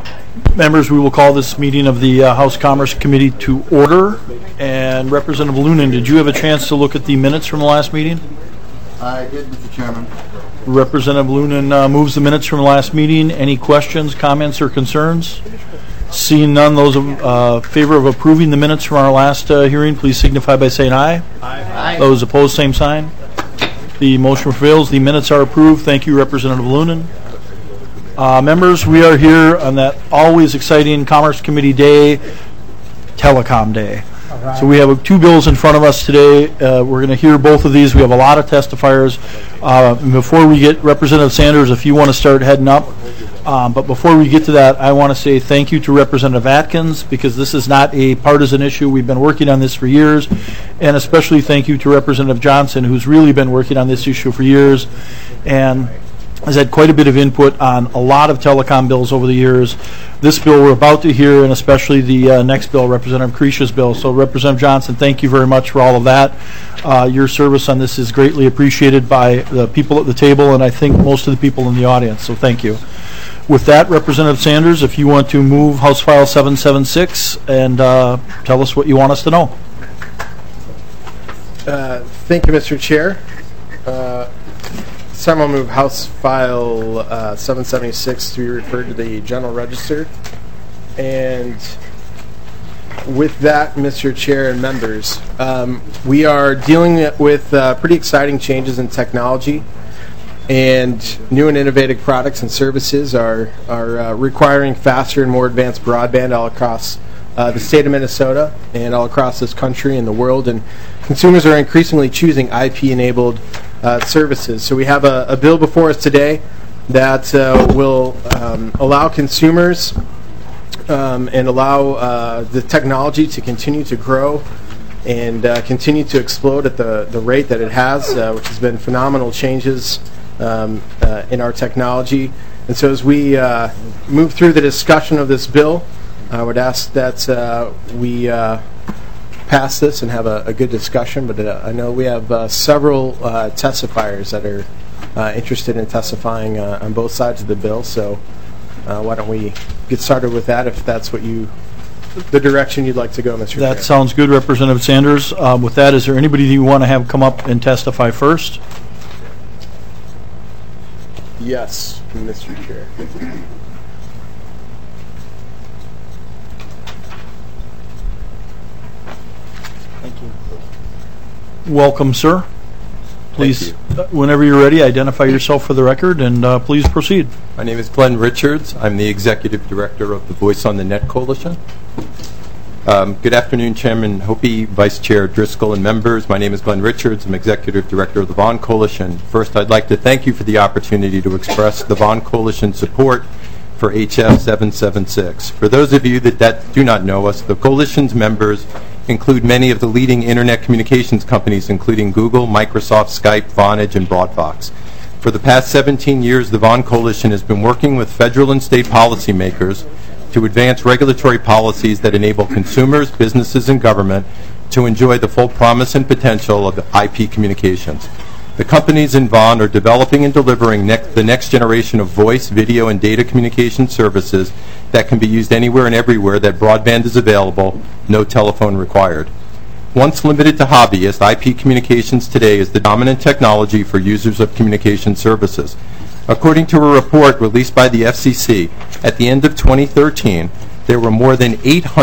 Members, we will call this meeting of the House Commerce Committee to order. And Representative Lunan, did you have a chance to look at the minutes from the last meeting? I did, Mr. Chairman. Representative Lunan moves the minutes from the last meeting. Any questions, comments, or concerns? Seeing none, those in favor of approving the minutes from our last hearing, please signify by saying aye. Aye. Those opposed, same sign. The motion prevails. The minutes are approved. Thank you, Representative Lunan. Members, we are here on that always exciting Commerce Committee Day, Telecom Day. Right. So we have two bills in front of us today. We're going to hear both of these. We have a lot of testifiers. Before we get Representative Sanders, if you want to start heading up. But before we get to that, I want to say thank you to Representative Atkins, because this is not a partisan issue. We've been working on this for years. And especially thank you to Representative Johnson, who's really been working on this issue for years and has had quite a bit of input on a lot of telecom bills over the years. This bill we're about to hear, and especially the next bill, Representative Creecia's bill. So Representative Johnson, thank you very much for all of that. Your service on this is greatly appreciated by the people at the table, and I think most of the people in the audience, so thank you. With that, Representative Sanders, if you want to move House File 776 and tell us what you want us to know. Thank you, Mr. Chair. This time I'll move House File 776 to be referred to the General Register. And with that, Mr. Chair and members, we are dealing with pretty exciting changes in technology, and new and innovative products and services are requiring faster and more advanced broadband all across the state of Minnesota and all across this country and the world. And consumers are increasingly choosing IP-enabled services. So we have a bill before us today that will allow consumers and allow the technology to continue to grow and continue to explode at the rate that it has, which has been phenomenal changes in our technology. And so as we move through the discussion of this bill, I would ask that we pass this and have a good discussion, but I know we have several testifiers that are interested in testifying on both sides of the bill, so why don't we get started with that, if that's what the direction you'd like to go, Mr. Chair. That sounds good, Representative Sanders. With that, is there anybody you want to have come up and testify first? Yes, Mr. Chair. Thank you. Welcome, sir. Please, whenever you're ready, identify yourself for the record, and please proceed. My name is Glenn Richards. I'm the Executive Director of the Voice on the Net Coalition. Good afternoon, Chairman Hoppe, Vice Chair Driscoll, and members. My name is Glenn Richards. I'm Executive Director of the Vaughn Coalition. First, I'd like to thank you for the opportunity to express the Vaughn Coalition's support for HF 776. For those of you that do not know us, the Coalition's members include many of the leading internet communications companies, including Google, Microsoft, Skype, Vonage, and BroadFox. For the past 17 years, the Vaughn Coalition has been working with federal and state policymakers to advance regulatory policies that enable consumers, businesses, and government to enjoy the full promise and potential of IP communications. The companies in Vaughn are developing and delivering the next generation of voice, video, and data communication services that can be used anywhere and everywhere that broadband is available, no telephone required. Once limited to hobbyists, IP communications today is the dominant technology for users of communication services. According to a report released by the FCC, at the end of 2013, there were more than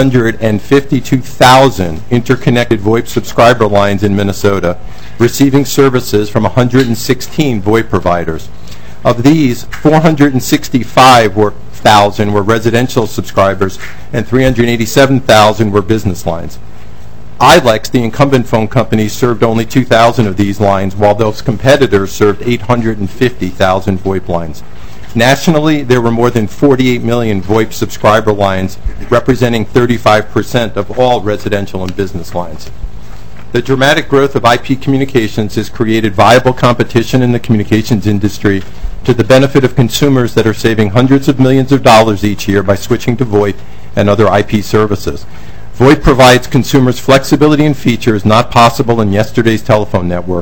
852,000 interconnected VoIP subscriber lines in Minnesota, receiving services from 116 VoIP providers. Of these, 465,000 were residential subscribers and 387,000 were business lines. ILEX, the incumbent phone company, served only 2,000 of these lines, while those competitors served 850,000 VoIP lines. Nationally, there were more than 48 million VoIP subscriber lines, representing 35% of all residential and business lines. The dramatic growth of IP communications has created viable competition in the communications industry to the benefit of consumers that are saving hundreds of millions of dollars each year by switching to VoIP and other IP services. VoIP provides consumers flexibility and features not possible in yesterday's telephone network.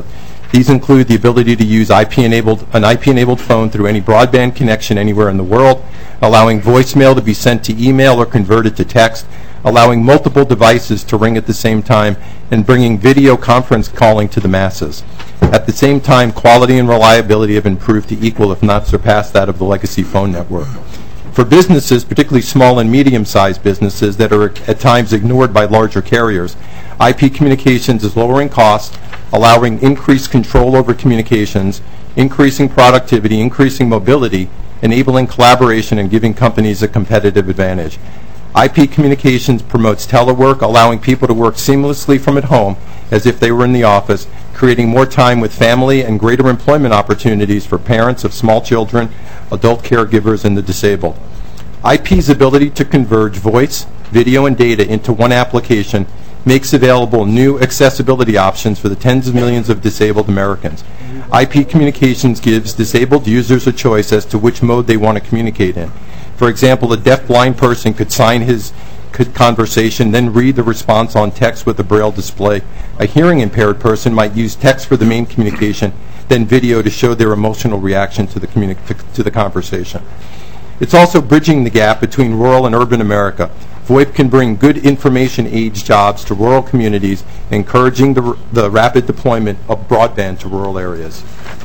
These include the ability to use an IP-enabled phone through any broadband connection anywhere in the world, allowing voicemail to be sent to email or converted to text, allowing multiple devices to ring at the same time, and bringing video conference calling to the masses. At the same time, quality and reliability have improved to equal, if not surpass, that of the legacy phone network. For businesses, particularly small and medium-sized businesses that are at times ignored by larger carriers, IP communications is lowering costs, allowing increased control over communications, increasing productivity, increasing mobility, enabling collaboration, and giving companies a competitive advantage. IP communications promotes telework, allowing people to work seamlessly from at home as if they were in the office, creating more time with family and greater employment opportunities for parents of small children, adult caregivers, and the disabled. IP's ability to converge voice, video, and data into one application makes available new accessibility options for the tens of millions of disabled Americans. IP communications gives disabled users a choice as to which mode they want to communicate in. For example, a deaf-blind person could sign his conversation, then read the response on text with a braille display. A hearing-impaired person might use text for the main communication, then video to show their emotional reaction to the conversation. It's also bridging the gap between rural and urban America. VoIP can bring good information age jobs to rural communities, encouraging the rapid deployment of broadband to rural areas.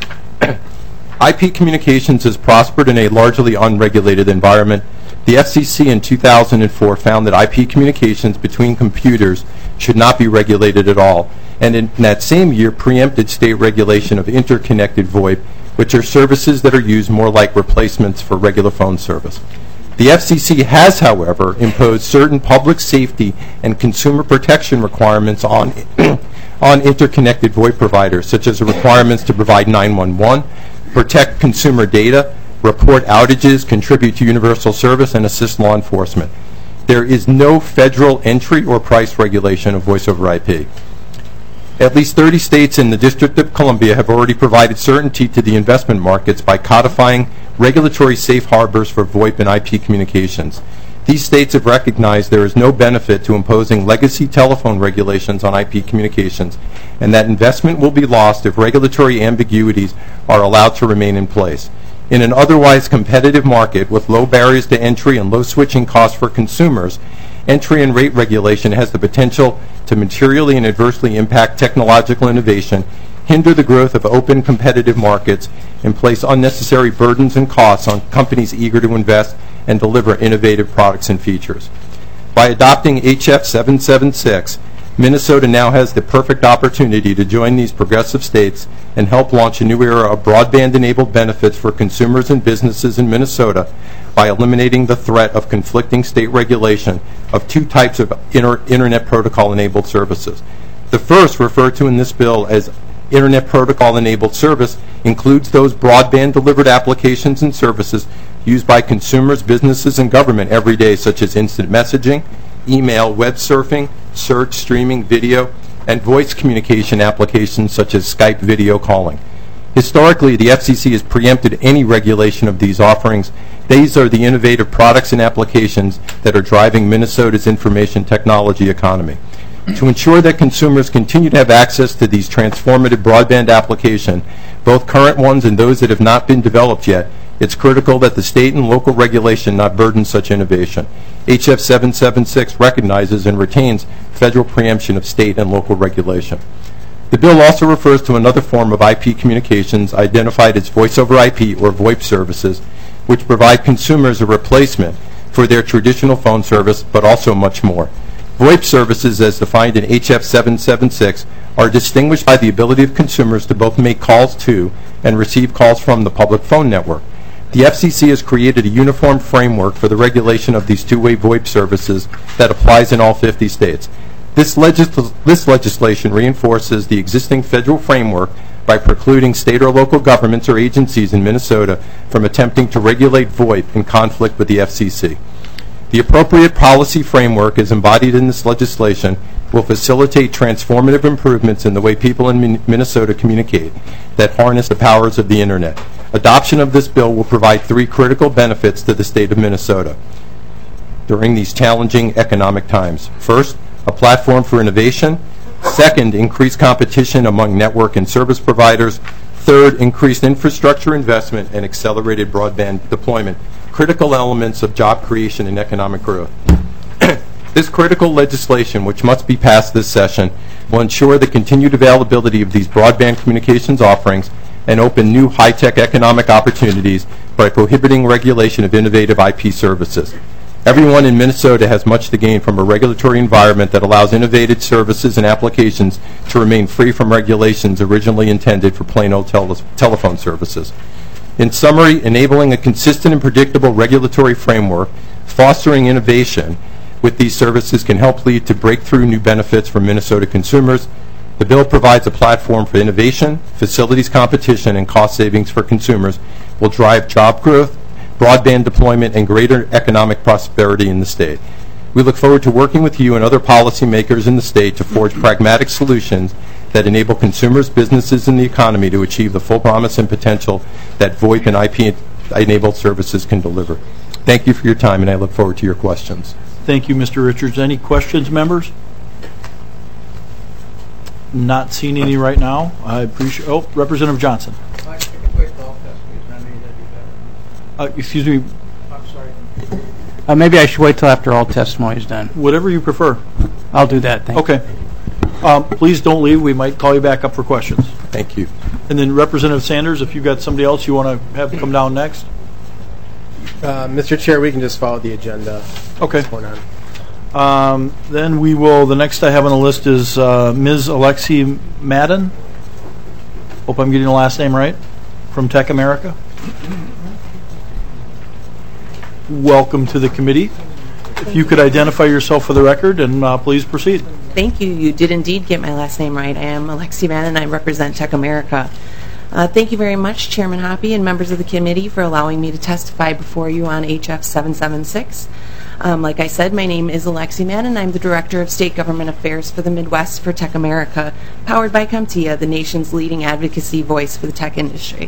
IP communications has prospered in a largely unregulated environment. The FCC in 2004 found that IP communications between computers should not be regulated at all, and in that same year preempted state regulation of interconnected VoIP, which are services that are used more like replacements for regular phone service. The FCC has, however, imposed certain public safety and consumer protection requirements on interconnected VoIP providers, such as the requirements to provide 911, protect consumer data, report outages, contribute to universal service, and assist law enforcement. There is no federal entry or price regulation of voice over IP. At least 30 states and the District of Columbia have already provided certainty to the investment markets by codifying regulatory safe harbors for VoIP and IP communications. These states have recognized there is no benefit to imposing legacy telephone regulations on IP communications, and that investment will be lost if regulatory ambiguities are allowed to remain in place. In an otherwise competitive market with low barriers to entry and low switching costs for consumers, entry and rate regulation has the potential to materially and adversely impact technological innovation, hinder the growth of open competitive markets, and place unnecessary burdens and costs on companies eager to invest and deliver innovative products and features. By adopting HF 776, Minnesota now has the perfect opportunity to join these progressive states and help launch a new era of broadband-enabled benefits for consumers and businesses in Minnesota by eliminating the threat of conflicting state regulation of two types of Internet Protocol-enabled services. The first, referred to in this bill as Internet Protocol-enabled service, includes those broadband-delivered applications and services used by consumers, businesses, and government every day, such as instant messaging, email, web surfing, search, streaming, video, and voice communication applications such as Skype video calling. Historically, the FCC has preempted any regulation of these offerings. These are the innovative products and applications that are driving Minnesota's information technology economy. To ensure that consumers continue to have access to these transformative broadband applications, both current ones and those that have not been developed yet, it's critical that the state and local regulation not burden such innovation. HF 776 recognizes and retains federal preemption of state and local regulation. The bill also refers to another form of IP communications identified as voice over IP or VoIP services, which provide consumers a replacement for their traditional phone service, but also much more. VoIP services, as defined in HF 776, are distinguished by the ability of consumers to both make calls to and receive calls from the public phone network. The FCC has created a uniform framework for the regulation of these two-way VoIP services that applies in all 50 states. This legislation reinforces the existing federal framework by precluding state or local governments or agencies in Minnesota from attempting to regulate VoIP in conflict with the FCC. The appropriate policy framework as embodied in this legislation will facilitate transformative improvements in the way people in Minnesota communicate that harness the powers of the Internet. Adoption of this bill will provide three critical benefits to the state of Minnesota during these challenging economic times. First, a platform for innovation. Second, increased competition among network and service providers. Third, increased infrastructure investment and accelerated broadband deployment, critical elements of job creation and economic growth. This critical legislation, which must be passed this session, will ensure the continued availability of these broadband communications offerings and open new high-tech economic opportunities by prohibiting regulation of innovative IP services. Everyone in Minnesota has much to gain from a regulatory environment that allows innovative services and applications to remain free from regulations originally intended for plain old telephone services. In summary, enabling a consistent and predictable regulatory framework, fostering innovation with these services can help lead to breakthrough new benefits for Minnesota consumers. The bill provides a platform for innovation, facilities competition, and cost savings for consumers, will drive job growth, broadband deployment, and greater economic prosperity in the state. We look forward to working with you and other policymakers in the state to forge pragmatic solutions that enable consumers, businesses, and the economy to achieve the full promise and potential that VoIP and IP-enabled services can deliver. Thank you for your time, and I look forward to your questions. Thank you, Mr. Richards. Any questions, members? Not seeing any right now. I appreciate. Oh, Representative Johnson. Excuse me. I'm sorry. Maybe I should wait till after all testimony is done. Whatever you prefer. I'll do that. Thank you. Okay. Please don't leave. We might call you back up for questions. Thank you. And then Representative Sanders, if you've got somebody else you want to have come down next. Mr. Chair, we can just follow the agenda. Okay. Going on. Then we will, the next I have on the list is Ms. Alexi Madden. Hope I'm getting the last name right. From Tech America. Welcome to the committee. If you could identify yourself for the record and please proceed. Thank you. You did indeed get my last name right. I am Alexi Madden and I represent Tech America. Thank you very much, Chairman Hoppe and members of the committee, for allowing me to testify before you on HF 776. Like I said, my name is Alexi Madden. I'm the Director of State Government Affairs for the Midwest for Tech America, powered by CompTIA, the nation's leading advocacy voice for the tech industry.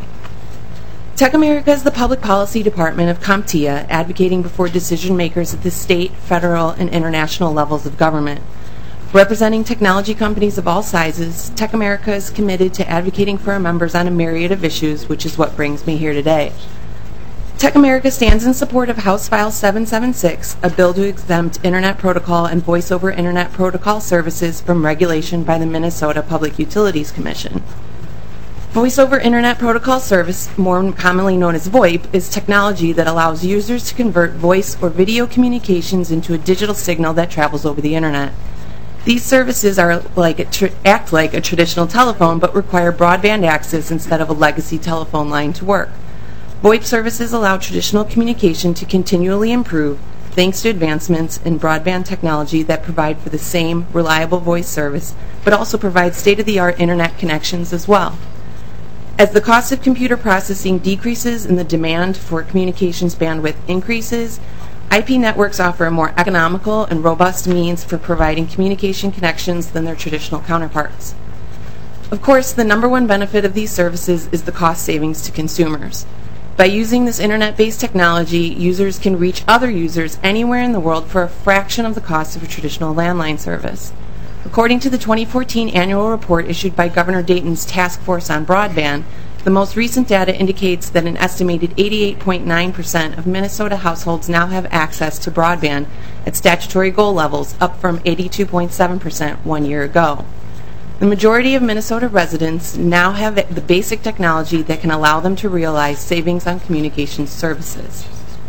Tech America is the public policy department of CompTIA, advocating before decision makers at the state, federal, and international levels of government. Representing technology companies of all sizes, Tech America is committed to advocating for our members on a myriad of issues, which is what brings me here today. Tech America stands in support of House File 776, a bill to exempt Internet Protocol and Voice over Internet Protocol services from regulation by the Minnesota Public Utilities Commission. Voice over Internet Protocol service, more commonly known as VoIP, is technology that allows users to convert voice or video communications into a digital signal that travels over the Internet. These services are act like a traditional telephone but require broadband access instead of a legacy telephone line to work. VoIP services allow traditional communication to continually improve thanks to advancements in broadband technology that provide for the same reliable voice service but also provide state-of-the-art internet connections as well. As the cost of computer processing decreases and the demand for communications bandwidth increases, IP networks offer a more economical and robust means for providing communication connections than their traditional counterparts. Of course, the number one benefit of these services is the cost savings to consumers. By using this internet-based technology, users can reach other users anywhere in the world for a fraction of the cost of a traditional landline service. According to the 2014 annual report issued by Governor Dayton's Task Force on Broadband, the most recent data indicates that an estimated 88.9% of Minnesota households now have access to broadband at statutory goal levels, up from 82.7% 1 year ago. The majority of Minnesota residents now have the basic technology that can allow them to realize savings on communications services.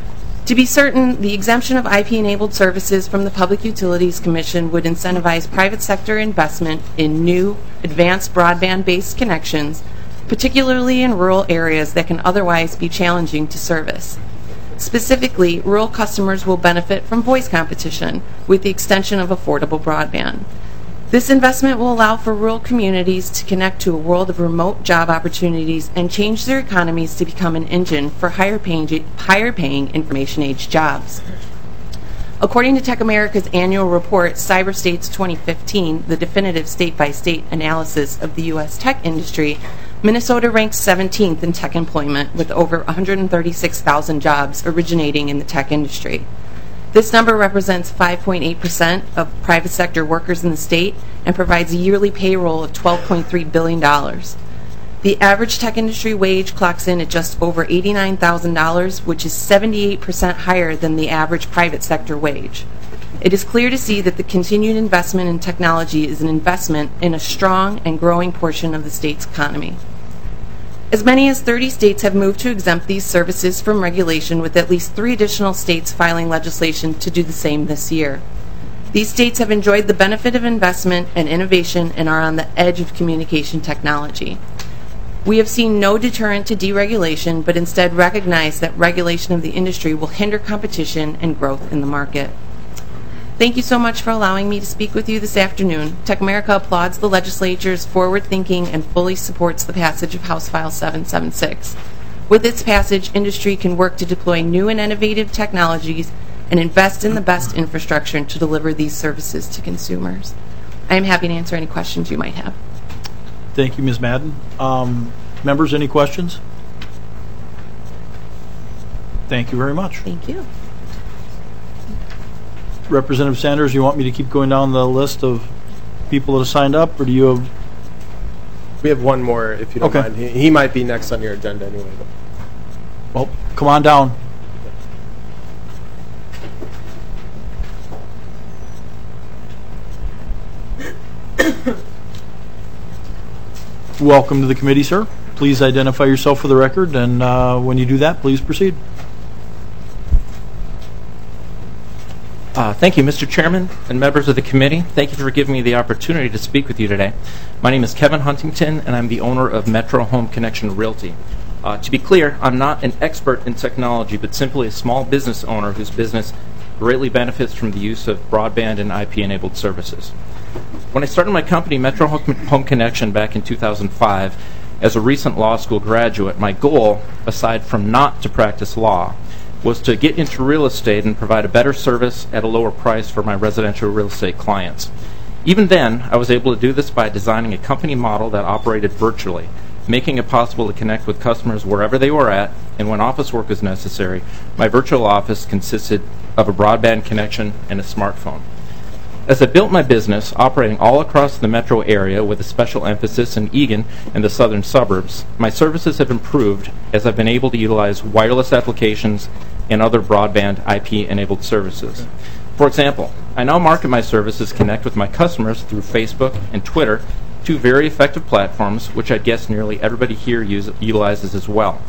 To be certain, the exemption of IP-enabled services from the Public Utilities Commission would incentivize private sector investment in new, advanced broadband-based connections, particularly in rural areas that can otherwise be challenging to service. Specifically, rural customers will benefit from voice competition with the extension of affordable broadband. This investment will allow for rural communities to connect to a world of remote job opportunities and change their economies to become an engine for higher-paying information-age jobs. According to Tech America's annual report, CyberStates 2015, the definitive state-by-state analysis of the U.S. tech industry, Minnesota ranks 17th in tech employment with over 136,000 jobs originating in the tech industry. This number represents 5.8% of private sector workers in the state and provides a yearly payroll of $12.3 billion. The average tech industry wage clocks in at just over $89,000, which is 78% higher than the average private sector wage. It is clear to see that the continued investment in technology is an investment in a strong and growing portion of the state's economy. As many as 30 states have moved to exempt these services from regulation, with at least 3 additional states filing legislation to do the same this year. These states have enjoyed the benefit of investment and innovation and are on the edge of communication technology. We have seen no deterrent to deregulation, but instead recognize that regulation of the industry will hinder competition and growth in the market. Thank you so much for allowing me to speak with you this afternoon. Tech America applauds the legislature's forward-thinking and fully supports the passage of House File 776. With its passage, industry can work to deploy new and innovative technologies and invest in the best infrastructure to deliver these services to consumers. I am happy to answer any questions you might have. Thank you, Ms. Madden. Members, any questions? Thank you very much. Thank you. Representative Sanders, you want me to keep going down the list of people that have signed up, or do you have... We have one more, if you don't Okay. mind. He might be next on your agenda anyway. Well, come on down. Welcome to the committee, sir. Please identify yourself for the record, and when you do that, please proceed. Thank you, Mr. Chairman and members of the committee. Thank you for giving me the opportunity to speak with you today. My name is Kevin Huntington, and I'm the owner of Metro Home Connection Realty. To be clear, I'm not an expert in technology, but simply a small business owner whose business greatly benefits from the use of broadband and IP-enabled services. When I started my company, Metro Home Connection, back in 2005, as a recent law school graduate, my goal, aside from not to practice law, was to get into real estate and provide a better service at a lower price for my residential real estate clients. Even then, I was able to do this by designing a company model that operated virtually, making it possible to connect with customers wherever they were at, and when office work was necessary, my virtual office consisted of a broadband connection and a smartphone. As I built my business, operating all across the metro area with a special emphasis in Eagan and the southern suburbs, my services have improved as I've been able to utilize wireless applications and other broadband IP-enabled services. For example, I now market my services connect with my customers through Facebook and Twitter, 2 very effective platforms which I guess nearly everybody here utilizes as well.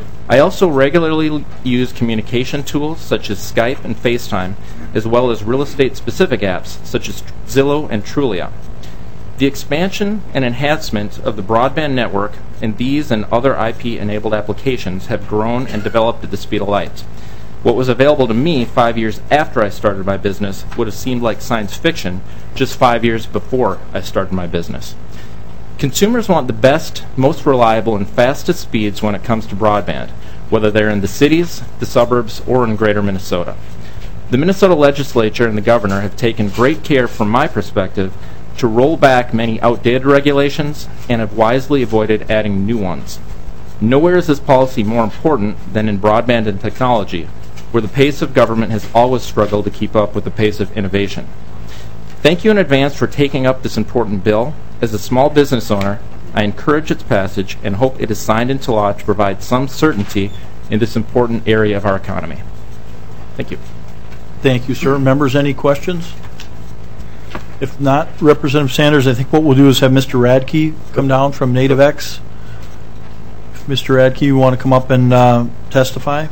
I also regularly use communication tools such as Skype and FaceTime, as well as real estate-specific apps such as Zillow and Trulia. The expansion and enhancement of the broadband network in these and other IP-enabled applications have grown and developed at the speed of light. What was available to me 5 years after I started my business would have seemed like science fiction just 5 years before I started my business. Consumers want the best, most reliable, and fastest speeds when it comes to broadband, whether they're in the cities, the suburbs, or in greater Minnesota. The Minnesota legislature and the governor have taken great care, from my perspective, to roll back many outdated regulations and have wisely avoided adding new ones. Nowhere is this policy more important than in broadband and technology, where the pace of government has always struggled to keep up with the pace of innovation. Thank you in advance for taking up this important bill. As a small business owner, I encourage its passage and hope it is signed into law to provide some certainty in this important area of our economy. Thank you. Thank you, sir. Members, any questions? If not, Representative Sanders, I think what we'll do is have Mr. Radke come down from NativeX. If Mr. Radke, you want to come up and testify?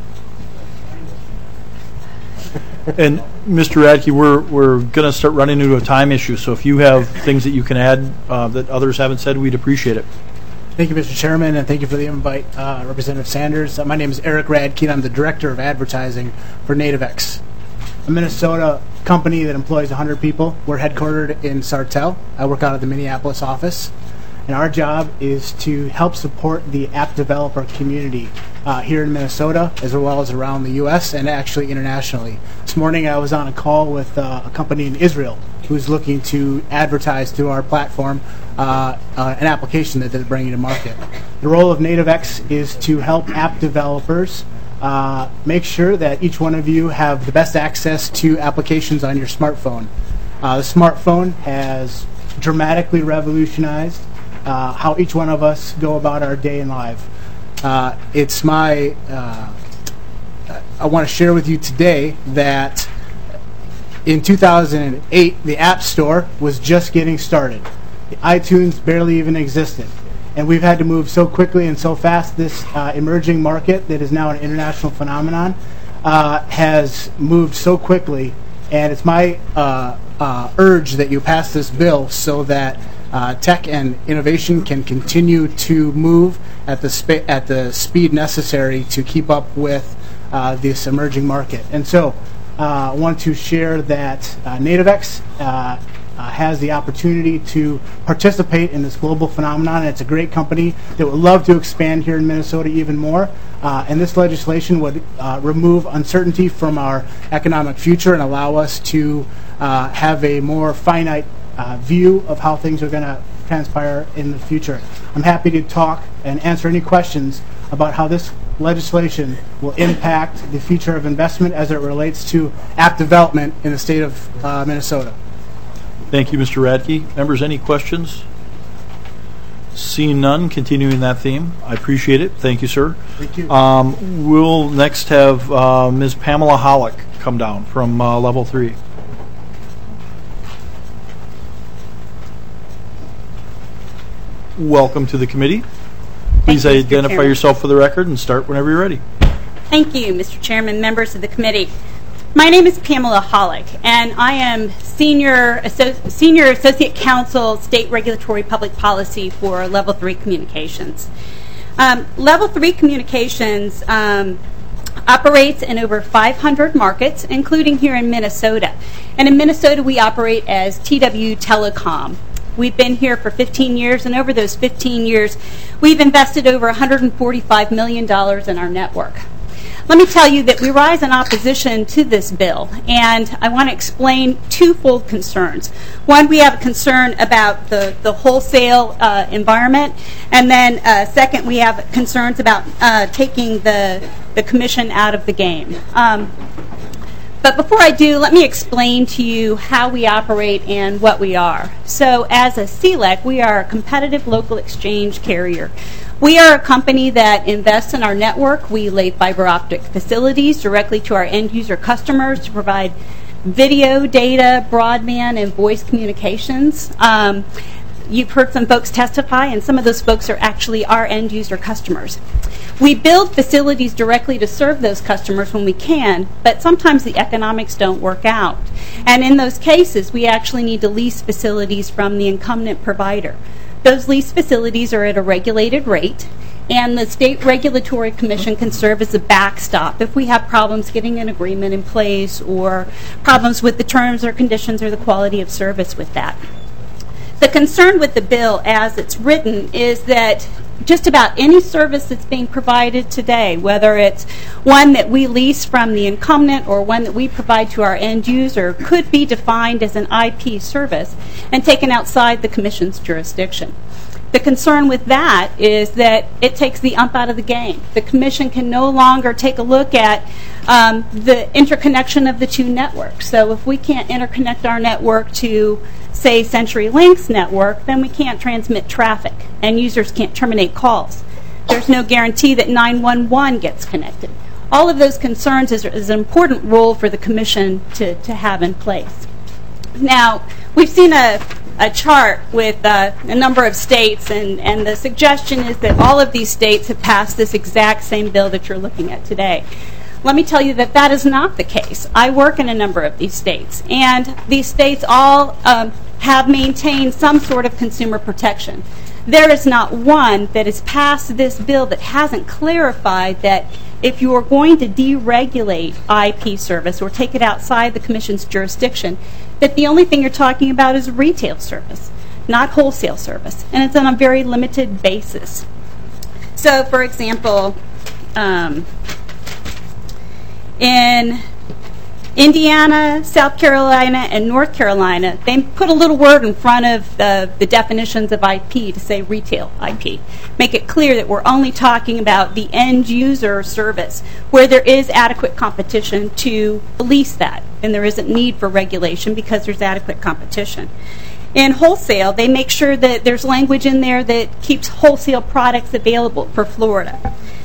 And Mr. Radke, we're going to start running into a time issue, so if you have things that you can add that others haven't said, we'd appreciate it. Thank you, Mr. Chairman, and thank you for the invite, Representative Sanders. My name is Eric Radke, and I'm the Director of Advertising for NativeX, a Minnesota company that employs 100 people. We're headquartered in Sartell. I work out of the Minneapolis office, and our job is to help support the app developer community here in Minnesota, as well as around the U.S. and actually internationally. This morning I was on a call with a company in Israel who's looking to advertise through our platform an application that they're bringing to market. The role of NativeX is to help app developers make sure that each one of you have the best access to applications on your smartphone. The smartphone has dramatically revolutionized how each one of us go about our day in life. It's my I want to share with you today that in 2008, the App Store was just getting started. The iTunes barely even existed. And we've had to move so quickly and so fast. This emerging market that is now an international phenomenon has moved so quickly. And it's my urge that you pass this bill so that tech and innovation can continue to move at the speed necessary to keep up with this emerging market. And so I want to share that NativeX has the opportunity to participate in this global phenomenon. And it's a great company that would love to expand here in Minnesota even more. And this legislation would remove uncertainty from our economic future and allow us to have a more finite view of how things are going to transpire in the future. I'm happy to talk and answer any questions about how this legislation will impact the future of investment as it relates to app development in the state of Minnesota. Thank you, Mr. Radke. Members, any questions? Seeing none, continuing that theme. I appreciate it. Thank you, sir. Thank you. We'll next have Ms. Pamela Hollick come down from Level 3. Welcome to the committee. Please Thank you, Mr. identify Chairman. yourself for the record and start whenever you're ready. Thank you, Mr. Chairman, members of the committee. My name is Pamela Hollick, and I am Senior Associate Counsel, State Regulatory Public Policy for Level 3 Communications. Level 3 Communications operates in over 500 markets, including here in Minnesota. And in Minnesota, we operate as TW Telecom. We've been here for 15 years, and over those 15 years, we've invested over $145 million in our network. Let me tell you that we rise in opposition to this bill, and I want to explain twofold concerns. One, we have a concern about the wholesale environment, and then second, we have concerns about taking the commission out of the game. But before I do, let me explain to you how we operate and what we are. So as a CLEC, we are a competitive local exchange carrier. We are a company that invests in our network. We lay fiber optic facilities directly to our end user customers to provide video, data, broadband, and voice communications. You've heard some folks testify, and some of those folks are actually our end user customers. We build facilities directly to serve those customers when we can, but sometimes the economics don't work out. And in those cases, we actually need to lease facilities from the incumbent provider. Those lease facilities are at a regulated rate, and the State Regulatory Commission can serve as a backstop if we have problems getting an agreement in place or problems with the terms or conditions or the quality of service with that. The concern with the bill as it's written is that just about any service that's being provided today, whether it's one that we lease from the incumbent or one that we provide to our end user, could be defined as an IP service and taken outside the Commission's jurisdiction. The concern with that is that it takes the ump out of the game. The Commission can no longer take a look at the interconnection of the two networks. So if we can't interconnect our network to, say, CenturyLink's network, then we can't transmit traffic, and users can't terminate calls. There's no guarantee that 911 gets connected. All of those concerns is an important role for the Commission to have in place. Now, we've seen a chart with a number of states, and the suggestion is that all of these states have passed this exact same bill that you're looking at today. Let me tell you that that is not the case. I work in a number of these states, and these states all have maintained some sort of consumer protection. There is not one that has passed this bill that hasn't clarified that if you are going to deregulate IP service or take it outside the Commission's jurisdiction, that the only thing you're talking about is retail service, not wholesale service, and it's on a very limited basis. So, for example, in Indiana, South Carolina, and North Carolina, they put a little word in front of the definitions of IP to say retail IP. Make it clear that we're only talking about the end user service where there is adequate competition to police that, and there isn't need for regulation because there's adequate competition. In wholesale, they make sure that there's language in there that keeps wholesale products available for Florida.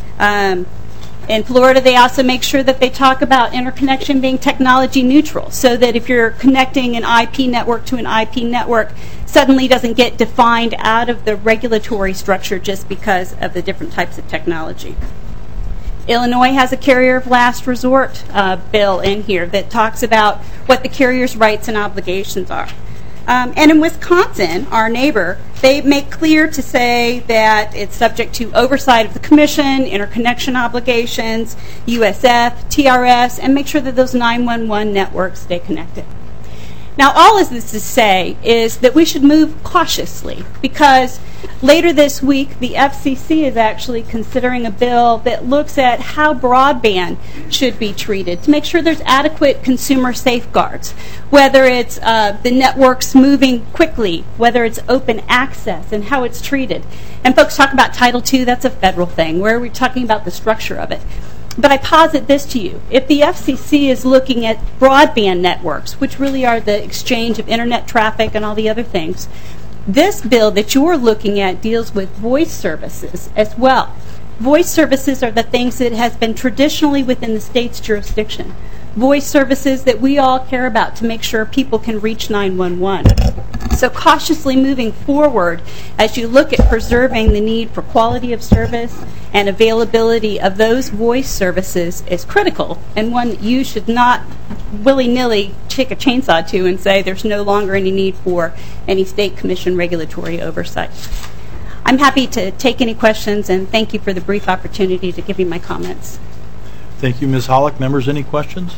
In Florida, they also make sure that they talk about interconnection being technology neutral, so that if you're connecting an IP network to an IP network, suddenly doesn't get defined out of the regulatory structure just because of the different types of technology. Illinois has a carrier of last resort bill in here that talks about what the carrier's rights and obligations are. And in Wisconsin, our neighbor, they make clear to say that it's subject to oversight of the Commission, interconnection obligations, USF, TRS, and make sure that those 911 networks stay connected. Now, all of this to say is that we should move cautiously, because later this week, the FCC is actually considering a bill that looks at how broadband should be treated to make sure there's adequate consumer safeguards, whether it's the networks moving quickly, whether it's open access, and how it's treated. And folks talk about Title II, that's a federal thing. Where are we talking about the structure of it? But I posit this to you. If the FCC is looking at broadband networks, which really are the exchange of internet traffic and all the other things, this bill that you're looking at deals with voice services as well. Voice services are the things that has been traditionally within the state's jurisdiction. Voice services that we all care about to make sure people can reach 911. So cautiously moving forward as you look at preserving the need for quality of service and availability of those voice services is critical, and one that you should not willy-nilly take a chainsaw to and say there's no longer any need for any state commission regulatory oversight. I'm happy to take any questions, and thank you for the brief opportunity to give you my comments. Thank you, Ms. Hollick. Members, any questions?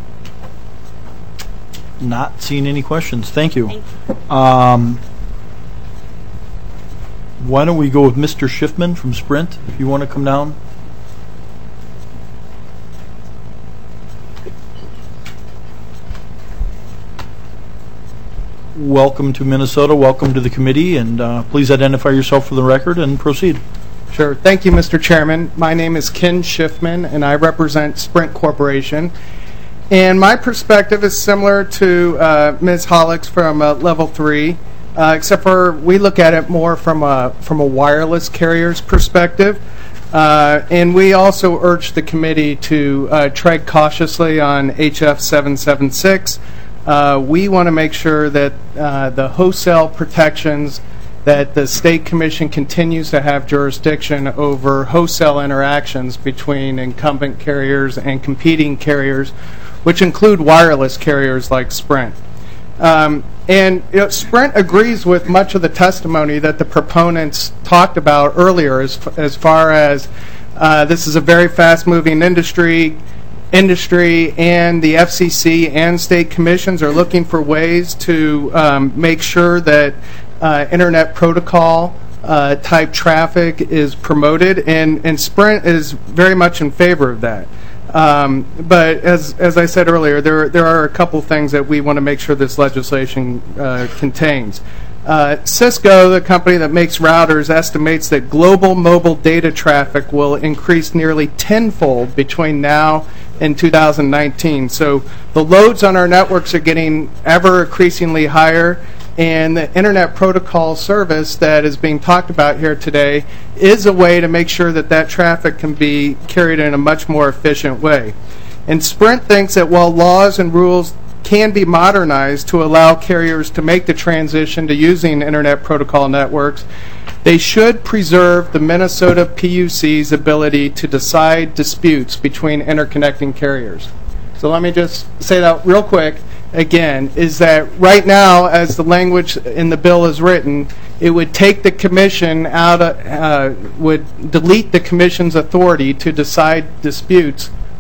Not seeing any questions. Thank you. Why don't we go with Mr. Schiffman from Sprint, if you want to come down. Welcome to Minnesota. Welcome to the committee, and please identify yourself for the record and proceed. Sure. Thank you, Mr. Chairman. My name is Ken Schiffman, and I represent Sprint Corporation. And my perspective is similar to Ms. Hollick's from Level 3, except for we look at it more from a wireless carrier's perspective. And we also urge the committee to tread cautiously on HF 776. We want to make sure that the wholesale protections that the State Commission continues to have jurisdiction over wholesale interactions between incumbent carriers and competing carriers, which include wireless carriers like Sprint. Sprint agrees with much of the testimony that the proponents talked about earlier as far as this is a very fast-moving industry, and the FCC and state commissions are looking for ways to make sure that internet protocol type traffic is promoted, and Sprint is very much in favor of that. But as I said earlier, there are a couple things that we want to make sure this legislation contains. Cisco, the company that makes routers, estimates that global mobile data traffic will increase nearly tenfold between now and 2019. So the loads on our networks are getting ever increasingly higher, and the Internet Protocol service that is being talked about here today is a way to make sure that that traffic can be carried in a much more efficient way. And Sprint thinks that while laws and rules can be modernized to allow carriers to make the transition to using Internet Protocol networks, they should preserve the Minnesota PUC's ability to decide disputes between interconnecting carriers. So let me just say that real quick. Again, is that right now, as the language in the bill is written, it would take the commission out, would delete the commission's authority to decide disputes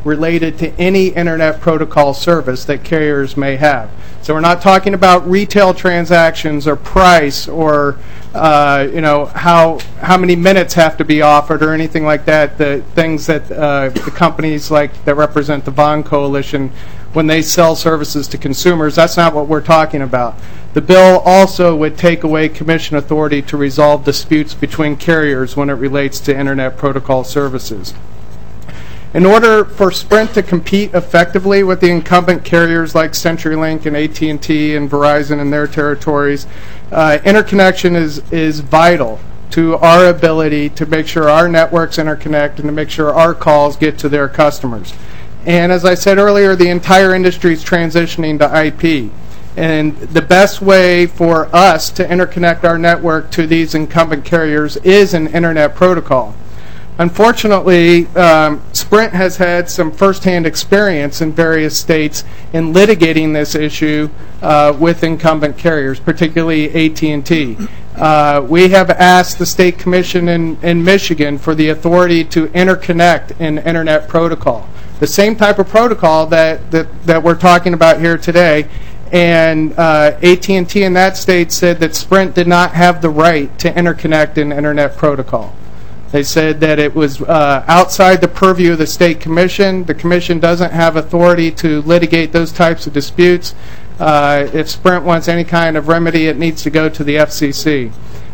related to any Internet Protocol service that carriers may have. So we're not talking about retail transactions or price or how many minutes have to be offered or anything like that. The things that the companies that represent the Vaughn Coalition, when they sell services to consumers, that's not what we're talking about. The bill also would take away commission authority to resolve disputes between carriers when it relates to Internet Protocol services. In order for Sprint to compete effectively with the incumbent carriers like CenturyLink and AT&T and Verizon in their territories, interconnection is vital to our ability to make sure our networks interconnect and to make sure our calls get to their customers. And as I said earlier, the entire industry is transitioning to IP. And the best way for us to interconnect our network to these incumbent carriers is an Internet Protocol. Unfortunately, Sprint has had some firsthand experience in various states in litigating this issue with incumbent carriers, particularly AT&T. We have asked the State Commission in Michigan for the authority to interconnect an Internet Protocol, the same type of protocol that we're talking about here today. And AT&T in that state said that Sprint did not have the right to interconnect an Internet Protocol. They said that it was outside the purview of the State Commission. The Commission doesn't have authority to litigate those types of disputes. If Sprint wants any kind of remedy, it needs to go to the FCC.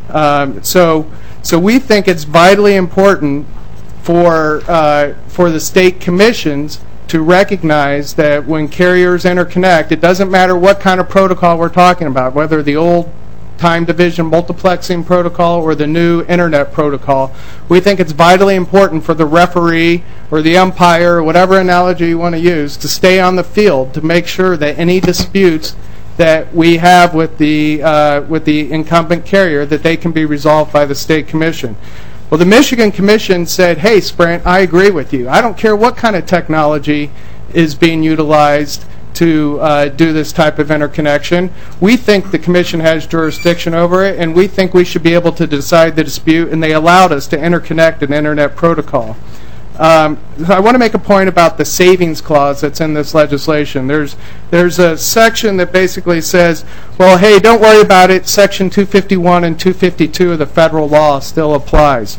So we think it's vitally important for the state commissions to recognize that when carriers interconnect, it doesn't matter what kind of protocol we're talking about, whether the old time division multiplexing protocol or the new Internet Protocol. We think it's vitally important for the referee or the umpire, or whatever analogy you want to use, to stay on the field to make sure that any disputes that we have with the incumbent carrier, that they can be resolved by the State Commission. Well, the Michigan Commission said, hey, Sprint, I agree with you. I don't care what kind of technology is being utilized to do this type of interconnection. We think the Commission has jurisdiction over it, and we think we should be able to decide the dispute, and they allowed us to interconnect an Internet Protocol. I want to make a point about the savings clause that's in this legislation. There's a section that basically says, well, hey, don't worry about it. Section 251 and 252 of the federal law still applies.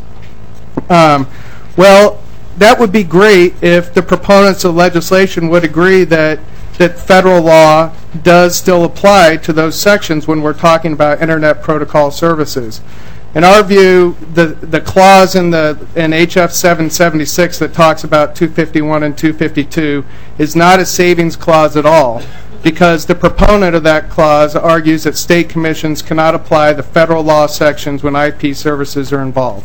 Well, that would be great if the proponents of legislation would agree that federal law does still apply to those sections when we're talking about Internet Protocol services. In our view, the clause in HF 776 that talks about 251 and 252 is not a savings clause at all, because the proponent of that clause argues that state commissions cannot apply the federal law sections when IP services are involved.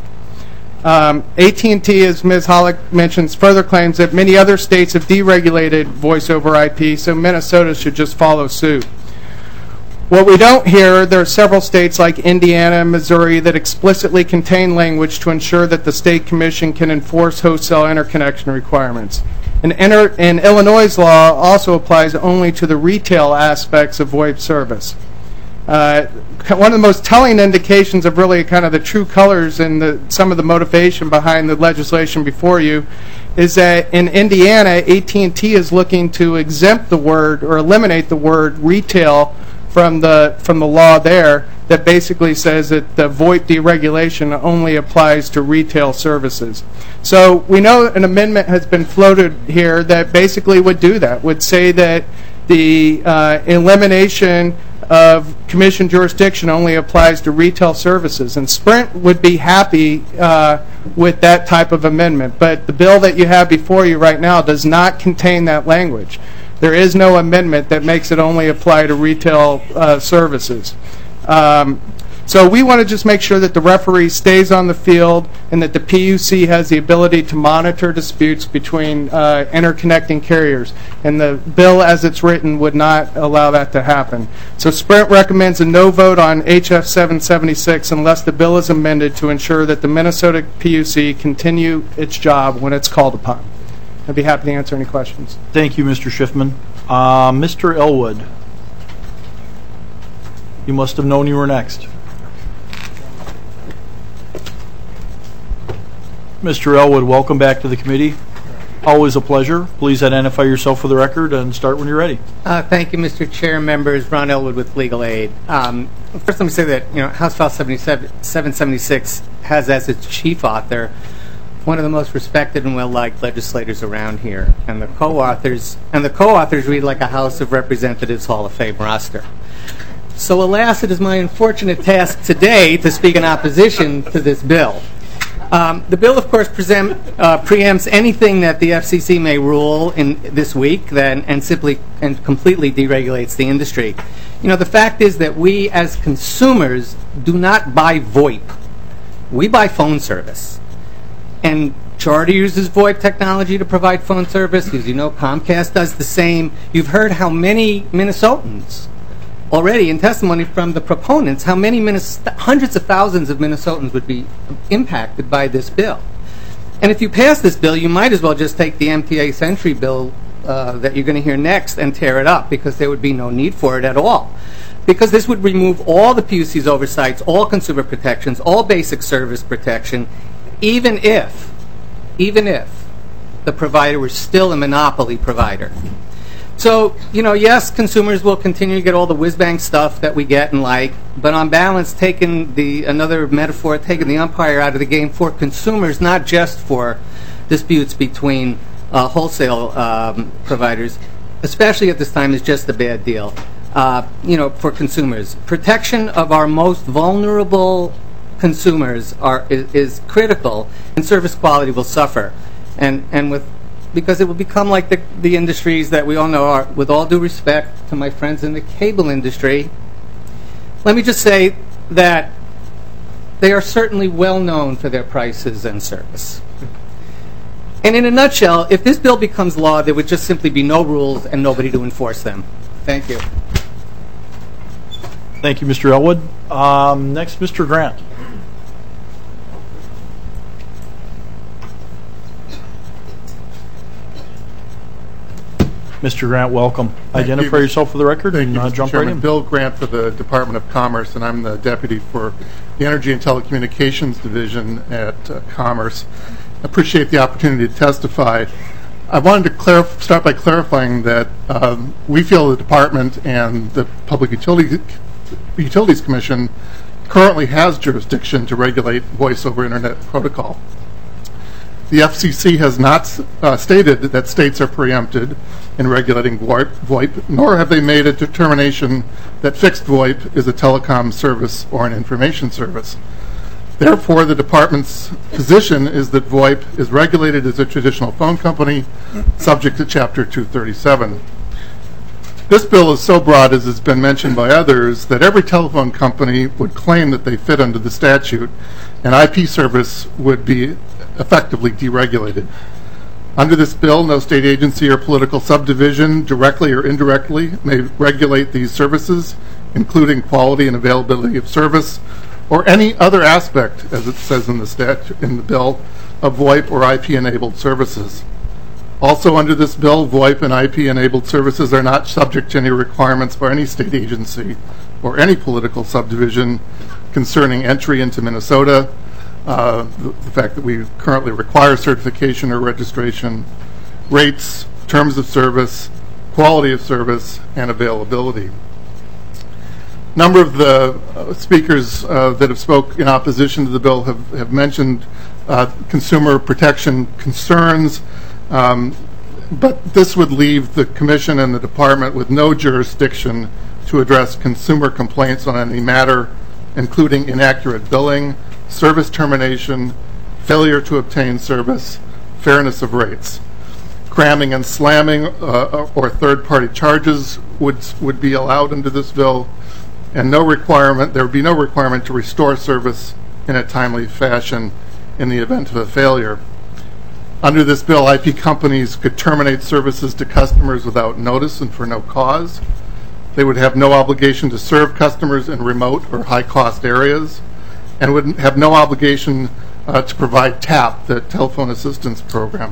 AT&T, as Ms. Hollick mentions, further claims that many other states have deregulated voice over IP, so Minnesota should just follow suit. What we don't hear, there are several states like Indiana and Missouri that explicitly contain language to ensure that the State Commission can enforce wholesale interconnection requirements. And Illinois' law also applies only to the retail aspects of VoIP service. One of the most telling indications of really kind of the true colors and some of the motivation behind the legislation before you is that in Indiana, AT&T is looking to exempt the word or eliminate the word retail from the law there, that basically says that the VoIP deregulation only applies to retail services. So we know an amendment has been floated here that basically would do that, would say that the elimination of commission jurisdiction only applies to retail services. And Sprint would be happy with that type of amendment. But the bill that you have before you right now does not contain that language. There is no amendment that makes it only apply to retail services. So we want to just make sure that the referee stays on the field and that the PUC has the ability to monitor disputes between interconnecting carriers. And the bill as it's written would not allow that to happen. So Sprint recommends a no vote on HF 776 unless the bill is amended to ensure that the Minnesota PUC continue its job when it's called upon. I'd be happy to answer any questions. Thank you, Mr. Schiffman. Mr. Elwood, you must have known you were next. Mr. Elwood, welcome back to the committee. Always a pleasure. Please identify yourself for the record and start when you're ready. Thank you, Mr. Chair, members. Ron Elwood with Legal Aid. First, let me say that House File 776 has as its chief author one of the most respected and well-liked legislators around here, and the co-authors read like a House of Representatives Hall of Fame roster. So, alas, it is my unfortunate task today to speak in opposition to this bill. The bill, of course, preempts anything that the FCC may rule in this week and completely deregulates the industry. The fact is that we as consumers do not buy VoIP. We buy phone service. And Charter uses VoIP technology to provide phone service. As you know, Comcast does the same. You've heard how many Minnesotans already, in testimony from the proponents, how many hundreds of thousands of Minnesotans would be impacted by this bill. And if you pass this bill, you might as well just take the MTA Century bill that you're going to hear next and tear it up, because there would be no need for it at all. Because this would remove all the PUC's oversights, all consumer protections, all basic service protection, even if the provider were still a monopoly provider. So, yes, consumers will continue to get all the whiz-bang stuff that we get and like, but on balance, another metaphor, taking the umpire out of the game for consumers, not just for disputes between wholesale providers, especially at this time, is just a bad deal. For consumers. Protection of our most vulnerable consumers is critical, and service quality will suffer. Because it will become like the industries that we all know are, with all due respect to my friends in the cable industry, let me just say that they are certainly well known for their prices and service. And in a nutshell, if this bill becomes law, there would just simply be no rules and nobody to enforce them. Thank you. Thank you, Mr. Elwood. Next, Mr. Grant. Mr. Grant, welcome. Identify yourself for the record and jump right in. Bill Grant for the Department of Commerce, and I'm the Deputy for the Energy and Telecommunications Division at Commerce. I appreciate the opportunity to testify. I wanted to start by clarifying that we feel the Department and the Public Utilities Commission currently has jurisdiction to regulate voice over Internet protocol. The FCC has not stated that states are preempted in regulating VoIP, nor have they made a determination that fixed VoIP is a telecom service or an information service. Therefore, the Department's position is that VoIP is regulated as a traditional phone company, subject to Chapter 237. This bill is so broad, as has been mentioned by others, that every telephone company would claim that they fit under the statute, and IP service would be effectively deregulated. Under this bill, no state agency or political subdivision, directly or indirectly, may regulate these services, including quality and availability of service, or any other aspect, as it says in the bill, of VoIP or IP-enabled services. Also under this bill, VoIP and IP-enabled services are not subject to any requirements by any state agency or any political subdivision concerning entry into Minnesota, the fact that we currently require certification or registration, rates, terms of service, quality of service, and availability. A number of the speakers that have spoke in opposition to the bill have mentioned consumer protection concerns, but this would leave the Commission and the Department with no jurisdiction to address consumer complaints on any matter, including inaccurate billing, service termination, failure to obtain service, fairness of rates. Cramming and slamming or third-party charges would be allowed under this bill, and there would be no requirement to restore service in a timely fashion in the event of a failure. Under this bill, IP companies could terminate services to customers without notice and for no cause. They would have no obligation to serve customers in remote or high-cost areas, and would have no obligation to provide TAP, the Telephone Assistance Program.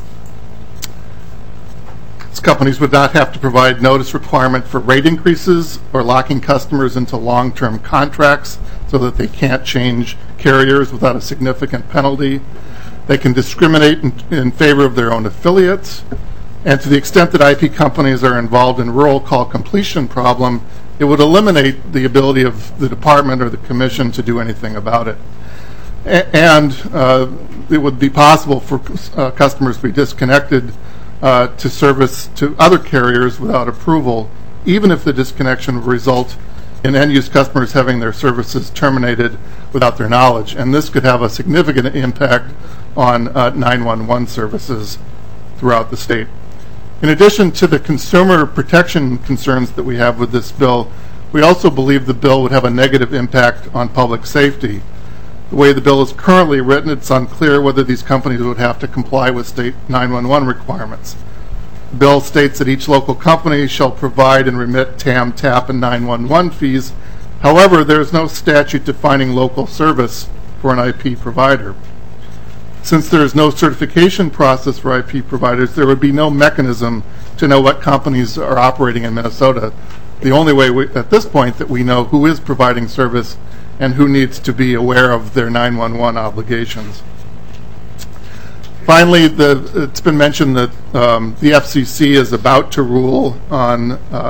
These companies would not have to provide notice requirement for rate increases or locking customers into long-term contracts so that they can't change carriers without a significant penalty. They can discriminate in favor of their own affiliates. And to the extent that IP companies are involved in roll call completion problem, it would eliminate the ability of the department or the commission to do anything about it. And it would be possible for customers to be disconnected to service to other carriers without approval, even if the disconnection would result in end-use customers having their services terminated without their knowledge. And this could have a significant impact on 911 services throughout the state. In addition to the consumer protection concerns that we have with this bill, we also believe the bill would have a negative impact on public safety. The way the bill is currently written, it's unclear whether these companies would have to comply with state 911 requirements. The bill states that each local company shall provide and remit TAM, TAP, and 911 fees. However, there is no statute defining local service for an IP provider. Since there is no certification process for IP providers, there would be no mechanism to know what companies are operating in Minnesota. The only way at this point that we know who is providing service and who needs to be aware of their 911 obligations. Finally, it's been mentioned that the FCC is about to rule on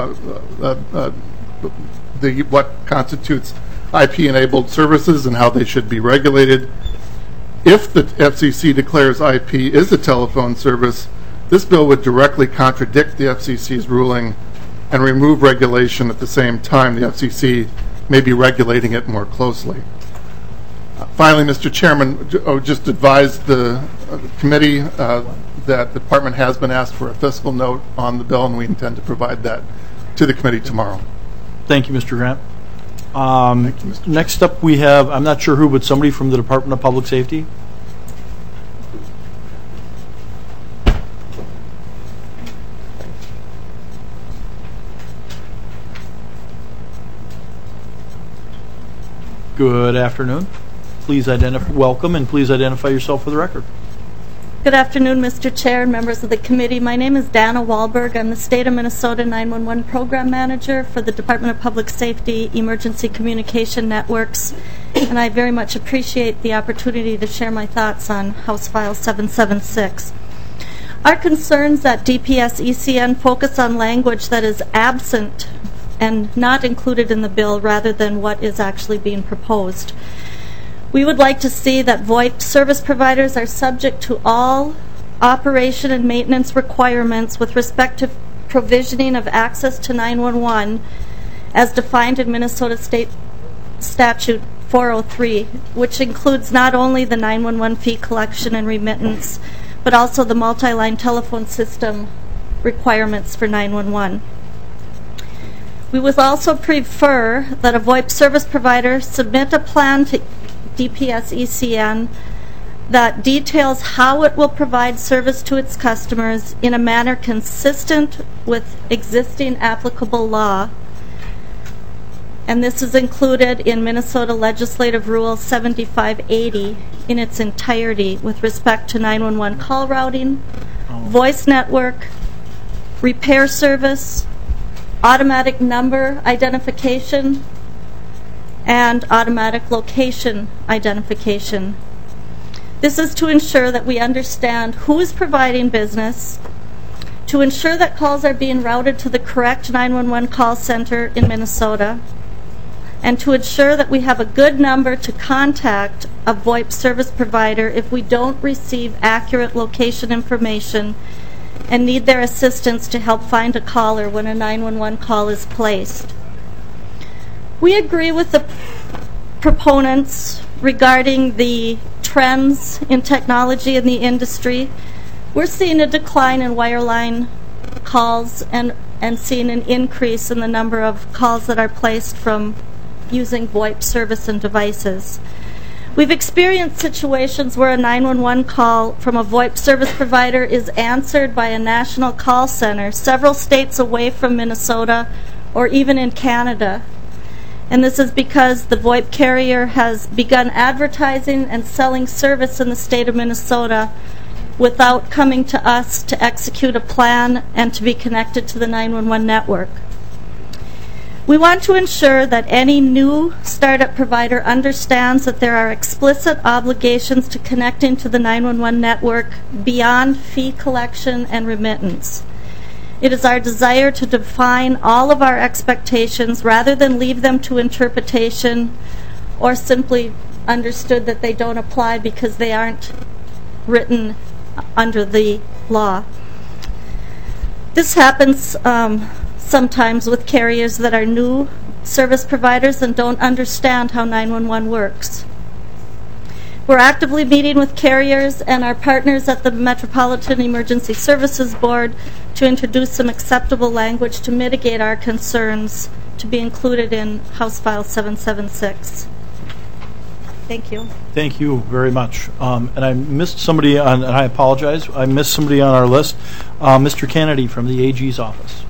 what constitutes IP-enabled services and how they should be regulated. If the FCC declares IP is a telephone service, this bill would directly contradict the FCC's ruling and remove regulation at the same time the FCC may be regulating it more closely. Finally, Mr. Chairman, I would just advise the committee that the department has been asked for a fiscal note on the bill, and we intend to provide that to the committee tomorrow. Thank you, Mr. Grant. Next up we have, I'm not sure who, but somebody from the Department of Public Safety. Good afternoon. Please welcome, and please identify yourself for the record. Good afternoon, Mr. Chair and members of the committee. My name is Dana Wahlberg. I'm the State of Minnesota 911 Program Manager for the Department of Public Safety Emergency Communication Networks, and I very much appreciate the opportunity to share my thoughts on House File 776. Our concerns at DPS ECN focus on language that is absent and not included in the bill rather than what is actually being proposed. We would like to see that VoIP service providers are subject to all operation and maintenance requirements with respect to provisioning of access to 911 as defined in Minnesota State Statute 403, which includes not only the 911 fee collection and remittance, but also the multi-line telephone system requirements for 911. We would also prefer that a VoIP service provider submit a plan to DPS ECN that details how it will provide service to its customers in a manner consistent with existing applicable law. And this is included in Minnesota Legislative Rule 7580 in its entirety with respect to 911 call routing, voice network, repair service, automatic number identification, and automatic location identification. This is to ensure that we understand who is providing business, to ensure that calls are being routed to the correct 911 call center in Minnesota, and to ensure that we have a good number to contact a VoIP service provider if we don't receive accurate location information and need their assistance to help find a caller when a 911 call is placed. We agree with the proponents regarding the trends in technology in the industry. We're seeing a decline in wireline calls and seeing an increase in the number of calls that are placed from using VoIP service and devices. We've experienced situations where a 911 call from a VoIP service provider is answered by a national call center several states away from Minnesota or even in Canada. And this is because the VoIP carrier has begun advertising and selling service in the state of Minnesota without coming to us to execute a plan and to be connected to the 911 network. We want to ensure that any new startup provider understands that there are explicit obligations to connecting to the 911 network beyond fee collection and remittance. It is our desire to define all of our expectations rather than leave them to interpretation or simply understood that they don't apply because they aren't written under the law. This happens sometimes with carriers that are new service providers and don't understand how 911 works. We're actively meeting with carriers and our partners at the Metropolitan Emergency Services Board to introduce some acceptable language to mitigate our concerns to be included in House File 776. Thank you. Thank you very much. And I missed somebody on, and I apologize, I missed somebody on our list. Mr. Kennedy from the AG's office.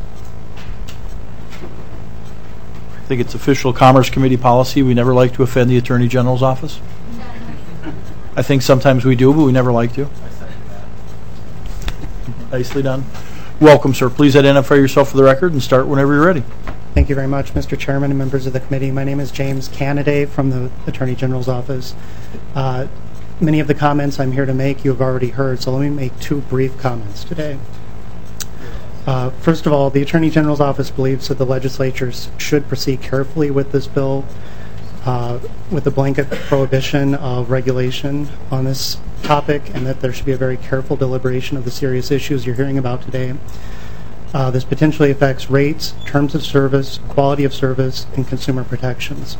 I think it's official Commerce Committee policy. We never like to offend the Attorney General's office. I think sometimes we do, but we never like to. Nicely done. Welcome, sir. Please identify yourself for the record and start whenever you're ready. Thank you very much, Mr. Chairman and members of the committee. My name is James Canaday from the Attorney General's office. Many of the comments I'm here to make you have already heard, so let me make two brief comments today. First of all, the Attorney General's office believes that the legislatures should proceed carefully with this bill, with a blanket prohibition of regulation on this topic, and that there should be a very careful deliberation of the serious issues you're hearing about today. This potentially affects rates, terms of service, quality of service, and consumer protections.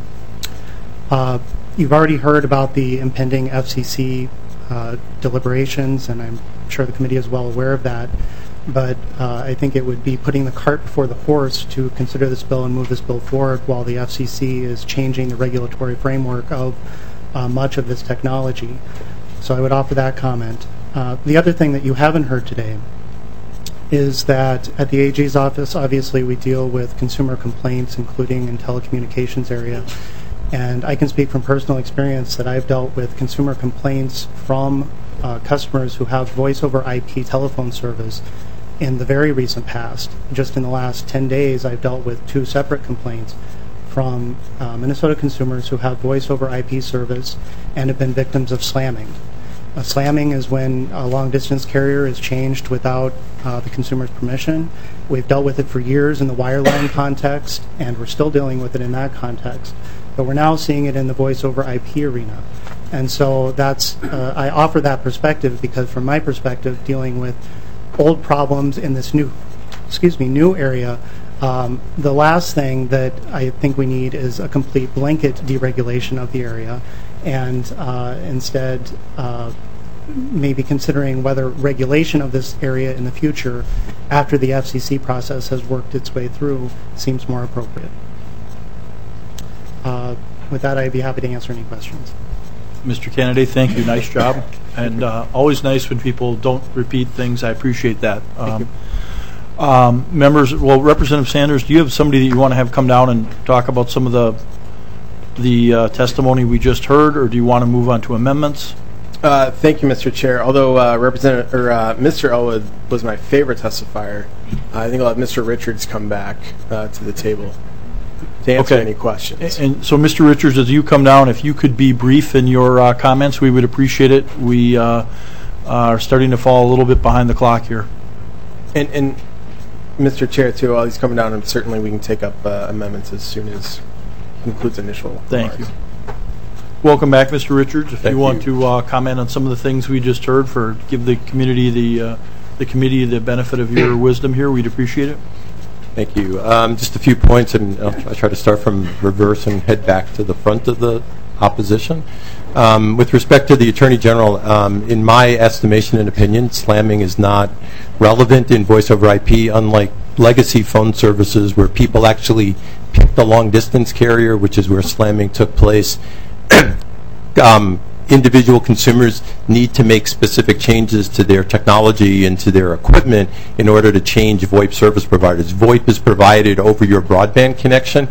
You've already heard about the impending FCC deliberations, and I'm sure the committee is well aware of that. But I think it would be putting the cart before the horse to consider this bill and move this bill forward while the FCC is changing the regulatory framework of much of this technology. So I would offer that comment. The other thing that you haven't heard today is that at the AG's office, obviously we deal with consumer complaints, including in telecommunications area. And I can speak from personal experience that I've dealt with consumer complaints from customers who have voice over IP telephone service in the very recent past. Just in the last 10 days, I've dealt with two separate complaints from Minnesota consumers who have voice over IP service and have been victims of slamming. Slamming is when a long-distance carrier is changed without the consumer's permission. We've dealt with it for years in the wireline context, and we're still dealing with it in that context. But we're now seeing it in the voice over IP arena. And so that's I offer that perspective because from my perspective, dealing with old problems in this new area, the last thing that I think we need is a complete blanket deregulation of the area, and instead maybe considering whether regulation of this area in the future after the FCC process has worked its way through seems more appropriate. With that, I'd be happy to answer any questions. Mr. Kennedy, thank you. Nice job. And always nice when people don't repeat things. I appreciate that. Members, well, Representative Sanders, do you have somebody that you want to have come down and talk about some of the testimony we just heard, or do you want to move on to amendments? Thank you, Mr. Chair. Although Mr. Elwood was my favorite testifier, I think I'll have Mr. Richards come back to the table to answer any questions. And so, Mr. Richards, as you come down, if you could be brief in your comments, we would appreciate it. We are starting to fall a little bit behind the clock here. And Mr. Chair, too, while he's coming down, and certainly we can take up amendments as soon as he concludes initial Thank remarks. you. Welcome back, Mr. Richards. If you want to comment on some of the things we just heard, give the community the committee the benefit of your wisdom here, we'd appreciate it. Thank you. Just a few points, and I'll try to start from reverse and head back to the front of the opposition. With respect to the Attorney General, in my estimation and opinion, slamming is not relevant in voice over IP, unlike legacy phone services where people actually picked a long-distance carrier, which is where slamming took place. Individual consumers need to make specific changes to their technology and to their equipment in order to change VoIP service providers. VoIP is provided over your broadband connection.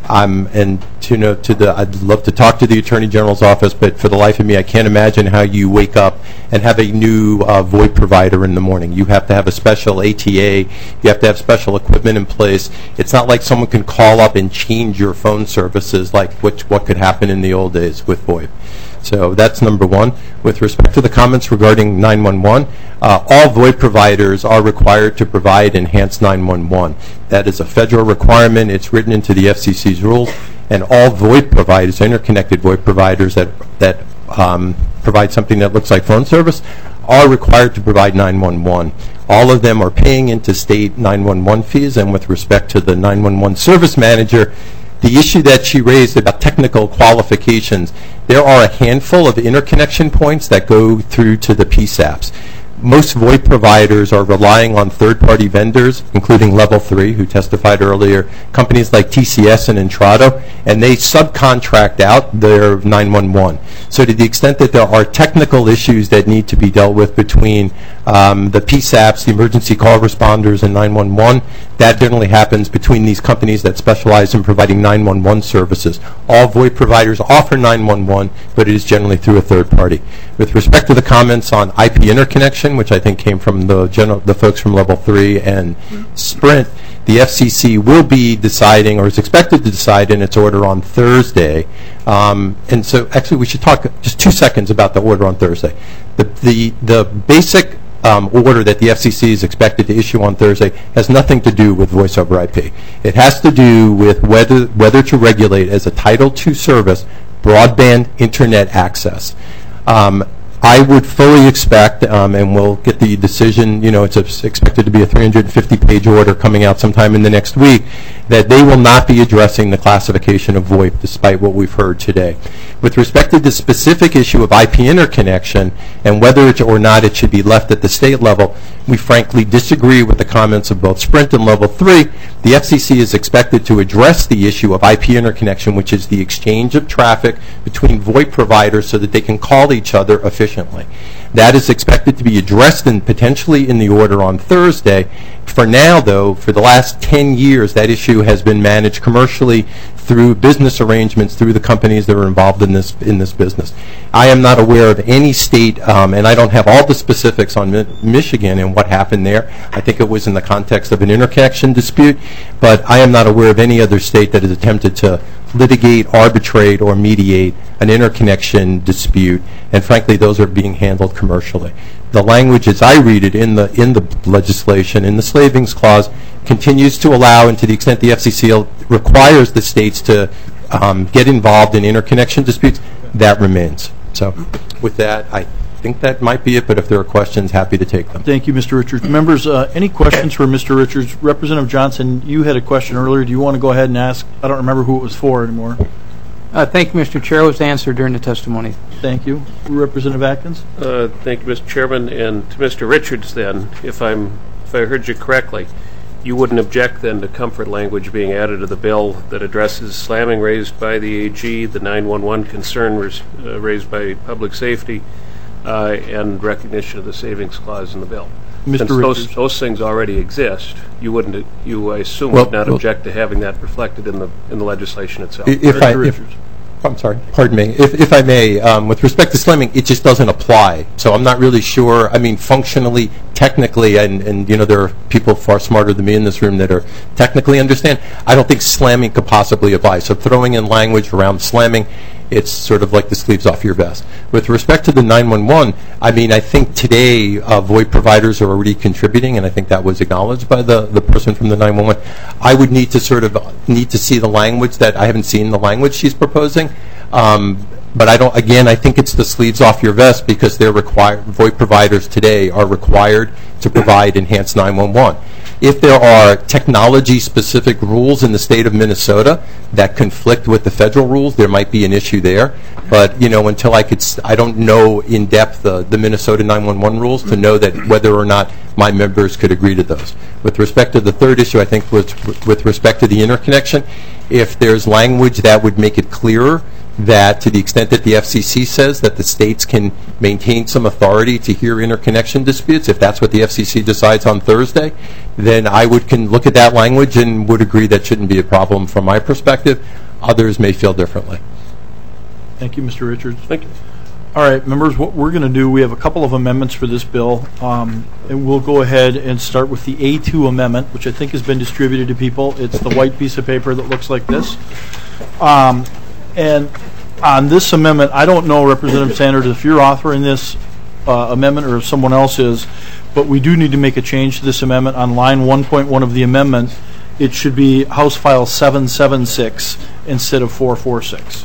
And I'd love to talk to the Attorney General's office, but for the life of me, I can't imagine how you wake up and have a new VoIP provider in the morning. You have to have a special ATA. You have to have special equipment in place. It's not like someone can call up and change your phone services like what could happen in the old days with VoIP. So that's number one. With respect to the comments regarding 911, all VoIP providers are required to provide enhanced 911. That is a federal requirement. It's written into the FCC's rules. And all VoIP providers, interconnected VoIP providers that provide something that looks like phone service, are required to provide 911. All of them are paying into state 911 fees. And with respect to the 911 service manager, the issue that she raised about technical qualifications, there are a handful of interconnection points that go through to the PSAPs. Most VoIP providers are relying on third-party vendors, including Level 3, who testified earlier, companies like TCS and Intrado, and they subcontract out their 911. So to the extent that there are technical issues that need to be dealt with between the PSAPs, the emergency call responders, and 911, that generally happens between these companies that specialize in providing 911 services. All VoIP providers offer 911, but it is generally through a third party. With respect to the comments on IP interconnection, which I think came from the folks from Level 3 and Sprint, the FCC will be deciding, or is expected to decide in its order on Thursday. And so actually we should talk just 2 seconds about the order on Thursday. The basic order that the FCC is expected to issue on Thursday has nothing to do with voice over IP. It has to do with whether to regulate as a Title II service broadband internet access. I would fully expect, and we'll get the decision, it's expected to be a 350-page order coming out sometime in the next week, that they will not be addressing the classification of VoIP, despite what we've heard today. With respect to the specific issue of IP interconnection and whether or not it should be left at the state level, we frankly disagree with the comments of both Sprint and Level 3. The FCC is expected to address the issue of IP interconnection, which is the exchange of traffic between VoIP providers so that they can call each other efficiently. That is expected to be addressed potentially in the order on Thursday. For now, though, for the last 10 years, that issue has been managed commercially through business arrangements through the companies that are involved in this business. I am not aware of any state, and I don't have all the specifics on Michigan and what happened there. I think it was in the context of an interconnection dispute, but I am not aware of any other state that has attempted to litigate, arbitrate, or mediate an interconnection dispute, and frankly, those are being handled commercially. The language, as I read it in the legislation, in the Slavings Clause, continues to allow, and to the extent the FCC requires the states to get involved in interconnection disputes, that remains. So with that, I think that might be it, but if there are questions, happy to take them. Thank you, Mr. Richards. Members, any questions for Mr. Richards? Representative Johnson, you had a question earlier. Do you want to go ahead and ask? I don't remember who it was for anymore. Thank you, Mr. Chair. It was answered during the testimony. Thank you. Representative Atkins? Thank you, Mr. Chairman. And to Mr. Richards, then, if I heard you correctly, you wouldn't object then to comfort language being added to the bill that addresses slamming raised by the AG, the 911 concern raised by public safety, and recognition of the savings clause in the bill. Since those things already exist, you I assume would not object to having that reflected in the legislation itself. I'm sorry, pardon me. If I may, with respect to slamming, it just doesn't apply. So I'm not really sure. I mean, functionally, technically, and there are people far smarter than me in this room that are technically understand. I don't think slamming could possibly apply. So throwing in language around slamming, it's sort of like the sleeves off your vest. With respect to the 911, I mean, I think today VoIP providers are already contributing, and I think that was acknowledged by the person from the 911. I would need to see the language that I haven't seen the language she's proposing. But I think it's the sleeves off your vest because they're required. VoIP providers today are required to provide enhanced 911. If there are technology-specific rules in the state of Minnesota that conflict with the federal rules, there might be an issue there. But until I don't know in depth the Minnesota 911 rules to know that whether or not my members could agree to those. With respect to the third issue, I think with respect to the interconnection, if there's language that would make it clearer that to the extent that the FCC says that the states can maintain some authority to hear interconnection disputes, if that's what the FCC decides on Thursday, then I can look at that language and would agree that shouldn't be a problem from my perspective. Others may feel differently. Thank you, Mr. Richards. Thank you. All right, members, what we're going to do, we have a couple of amendments for this bill, and we'll go ahead and start with the A2 amendment, which I think has been distributed to people. It's the white piece of paper that looks like this. And on this amendment, I don't know, Representative Sanders, if you're authoring this amendment or if someone else is, but we do need to make a change to this amendment. On line 1.1 of the amendment, it should be House File 776 instead of 446.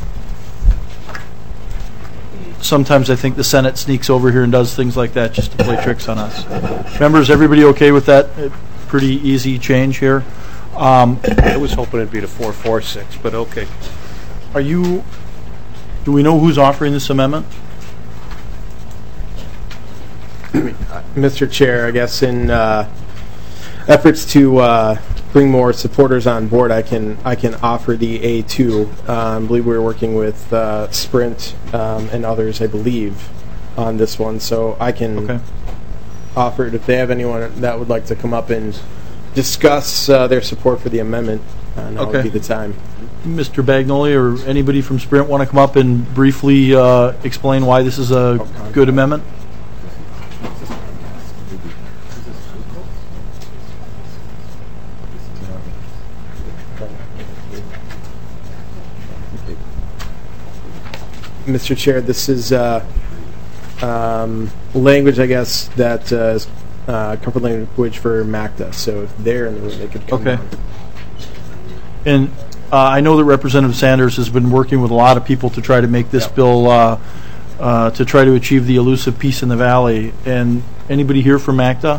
Sometimes I think the Senate sneaks over here and does things like that just to play tricks on us. Members, everybody okay with that? Pretty easy change here. I was hoping it'd be the 446, but okay. Do we know who's offering this amendment? Mr. Chair, I guess in efforts to bring more supporters on board, I can offer the A2. I believe we were working with Sprint and others, I believe, on this one. So I can offer it if they have anyone that would like to come up and discuss their support for the amendment. Now would be the time. Mr. Bagnoli or anybody from Sprint want to come up and briefly explain why this is a good amendment? Mr. Chair, this is language, I guess, that is comfort language for MACTA. So if they're in the room, they could come on. And I know that Representative Sanders has been working with a lot of people to try to make this bill, to try to achieve the elusive peace in the valley. And anybody here from MACTA?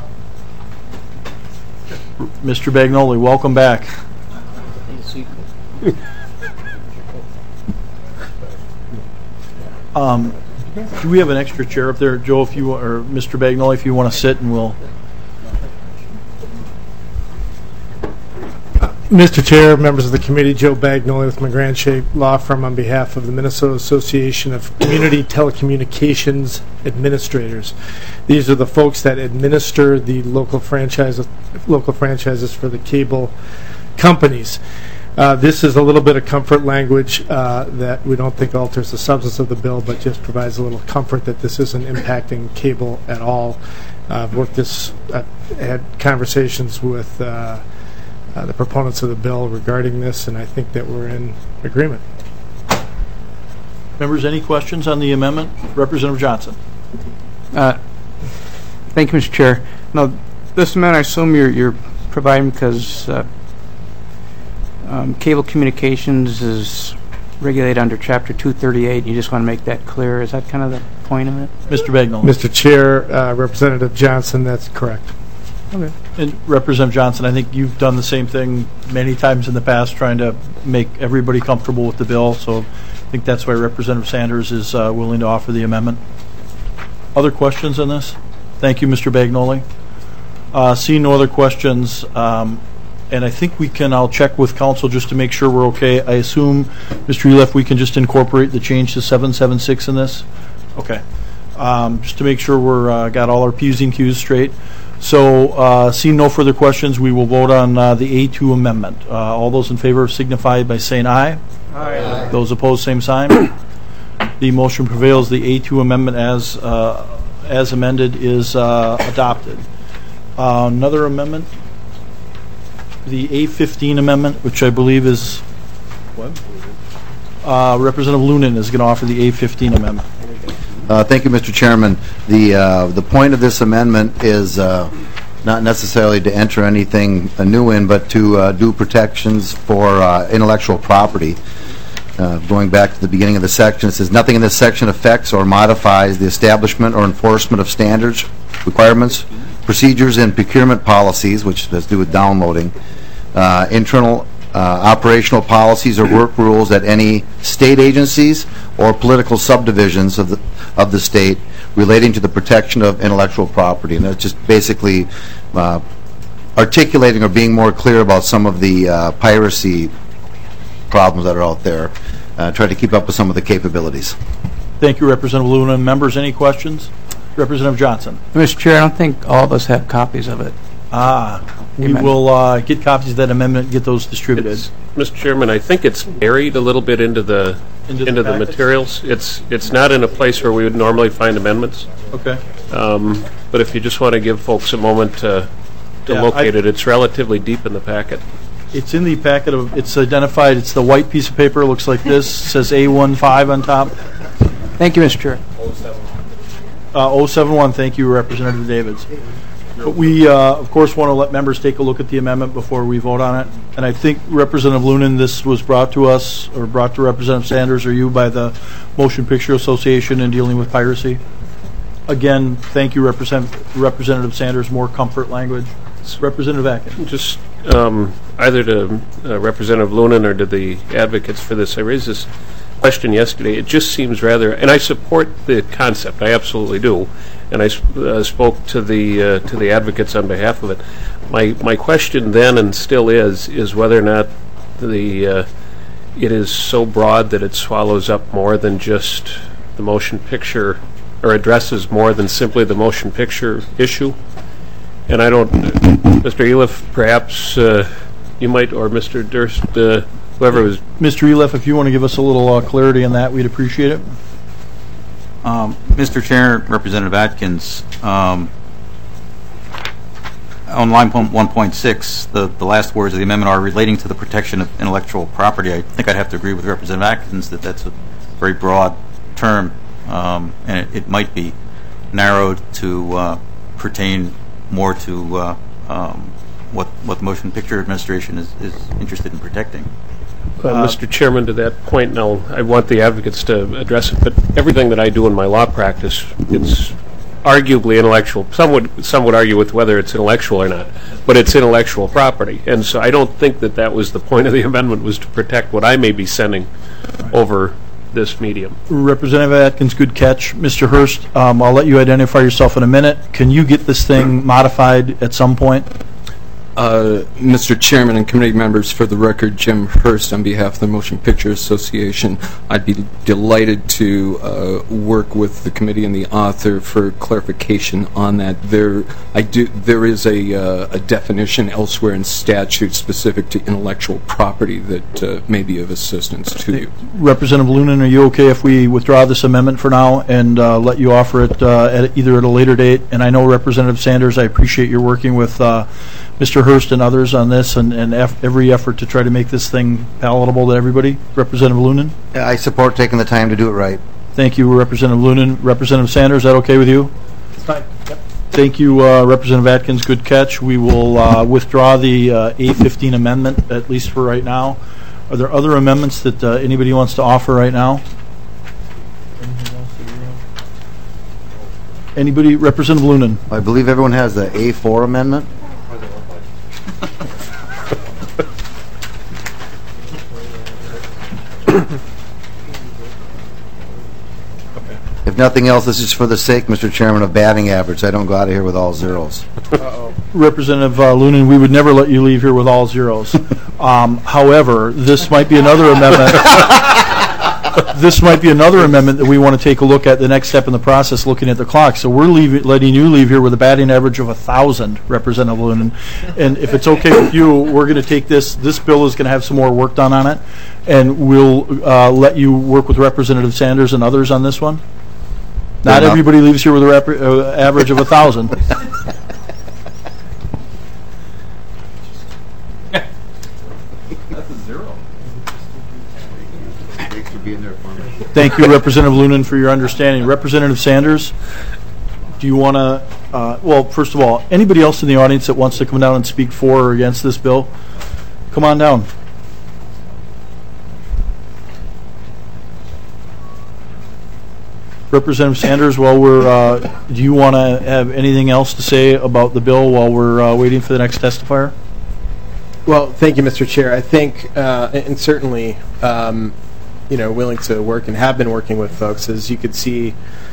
Mr. Bagnoli, welcome back. Do we have an extra chair up there, Joe, if you or Mr. Bagnoli, if you want to sit, and we'll. Mr. Chair, members of the committee, Joe Bagnoli with McGranshape Law Firm on behalf of the Minnesota Association of Community Telecommunications Administrators. These are the folks that administer the local franchises for the cable companies. This is a little bit of comfort language that we don't think alters the substance of the bill, but just provides a little comfort that this isn't impacting cable at all. I've had conversations with the proponents of the bill regarding this, and I think that we're in agreement. Members, any questions on the amendment? Representative Johnson. Thank you, Mr. Chair. Now, this amendment, I assume you're providing because cable communications is regulated under Chapter 238. You just want to make that clear. Is that kind of the point of it? Mr. Bagnoli. Mr. Chair, Representative Johnson, that's correct. Okay. And Representative Johnson, I think you've done the same thing many times in the past, trying to make everybody comfortable with the bill. So I think that's why Representative Sanders is willing to offer the amendment. Other questions on this? Thank you, Mr. Bagnoli. Seeing no other questions, and I think I'll check with council just to make sure we're okay. I assume, Mr. Uleff, we can just incorporate the change to 776 in this? Okay. Just to make sure we're got all our P's and Q's straight. So, seeing no further questions, we will vote on the A2 amendment. All those in favor signify by saying aye. Aye. Those opposed, same sign. The motion prevails. The A2 amendment as amended is adopted. Another amendment, the A15 amendment, which I believe is what? Representative Lunan is going to offer the A15 amendment. Thank you, Mr. Chairman. The point of this amendment is not necessarily to enter anything new in, but to do protections for intellectual property. Going back to the beginning of the section, it says nothing in this section affects or modifies the establishment or enforcement of standards, requirements, procedures, and procurement policies, which has to do with downloading, internal operational policies or work rules at any state agencies or political subdivisions of the state relating to the protection of intellectual property. And that's just basically articulating or being more clear about some of the piracy problems that are out there. try to keep up with some of the capabilities. Thank you, Representative Luna. Members, any questions? Representative Johnson. Mr. Chair, I don't think all of us have copies of it. We will get copies of that amendment and get those distributed. Mr. Chairman, I think it's buried a little bit into the materials. It's not in a place where we would normally find amendments. Okay. But if you just want to give folks a moment to locate it, it's relatively deep in the packet. It's in the packet. It's identified. It's the white piece of paper. It looks like this. It says A15 on top. Thank you, Mr. Chair. 071. Thank you, Representative Davids. But we, of course, want to let members take a look at the amendment before we vote on it. And I think, Representative Lunan, this was brought to us, or brought to Representative Sanders or you by the Motion Picture Association in dealing with piracy. Again, thank you, Representative Sanders. More comfort language. Representative Atkins. Just either to Representative Lunan or to the advocates for this, I raised this question yesterday. It just seems rather, and I support the concept, I absolutely do, and I spoke to the advocates on behalf of it. My question then and still is whether or not it is so broad that it swallows up more than just the motion picture, or addresses more than simply the motion picture issue. And I don't, Mr. Eliff, perhaps you might, or Mr. Durst, whoever was. Mr. Eliff, if you want to give us a little clarity on that, we'd appreciate it. Mr. Chair, Representative Atkins, on line 1.6, the last words of the amendment are relating to the protection of intellectual property. I think I'd have to agree with Representative Atkins that that's a very broad term, and it might be narrowed to pertain more to what the Motion Picture Administration is interested in protecting. Mr. Chairman, to that point, now I want the advocates to address it, but everything that I do in my law practice, it's arguably intellectual. Some would argue with whether it's intellectual or not, but it's intellectual property. And so I don't think that was the point of the amendment, was to protect what I may be sending over this medium. Representative Atkins, good catch. Mr. Hurst, I'll let you identify yourself in a minute. Can you get this thing modified at some point? Mr. Chairman and committee members, for the record, Jim Hurst on behalf of the Motion Picture Association. I'd be delighted to work with the committee and the author for clarification on that. There is a definition elsewhere in statute specific to intellectual property that may be of assistance to you. Representative Lunan, are you okay if we withdraw this amendment for now and let you offer it either at a later date? And I know, Representative Sanders, I appreciate your working with Mr. Hurst and others on this, and every effort to try to make this thing palatable to everybody. Representative Lunan? Yeah, I support taking the time to do it right. Thank you, Representative Lunan. Representative Sanders, is that okay with you? It's fine. Yep. Thank you, Representative Atkins. Good catch. We will withdraw the A15 amendment, at least for right now. Are there other amendments that anybody wants to offer right now? Anybody? Representative Lunan? I believe everyone has the A4 amendment. If nothing else, this is for the sake, Mr. Chairman, of batting average. I don't go out of here with all zeros. Representative Lunan, we would never let you leave here with all zeros. However, this might be another amendment. This might be another amendment that we want to take a look at, the next step in the process, looking at the clock. So we're letting you leave here with a batting average of 1,000, Representative Lunan. And if it's okay with you, we're going to take this. This bill is going to have some more work done on it, and we'll let you work with Representative Sanders and others on this one. Not everybody leaves here with an average of 1,000. That's a zero. Thanks for being there for me. Thank you, Representative Lunan, for your understanding. Representative Sanders, do you want to, well, first of all, anybody else in the audience that wants to come down and speak for or against this bill, come on down. Representative Sanders, while we're, do you want to have anything else to say about the bill while we're waiting for the next testifier? Well, thank you, Mr. Chair. I think, and certainly, willing to work and have been working with folks, as you could see,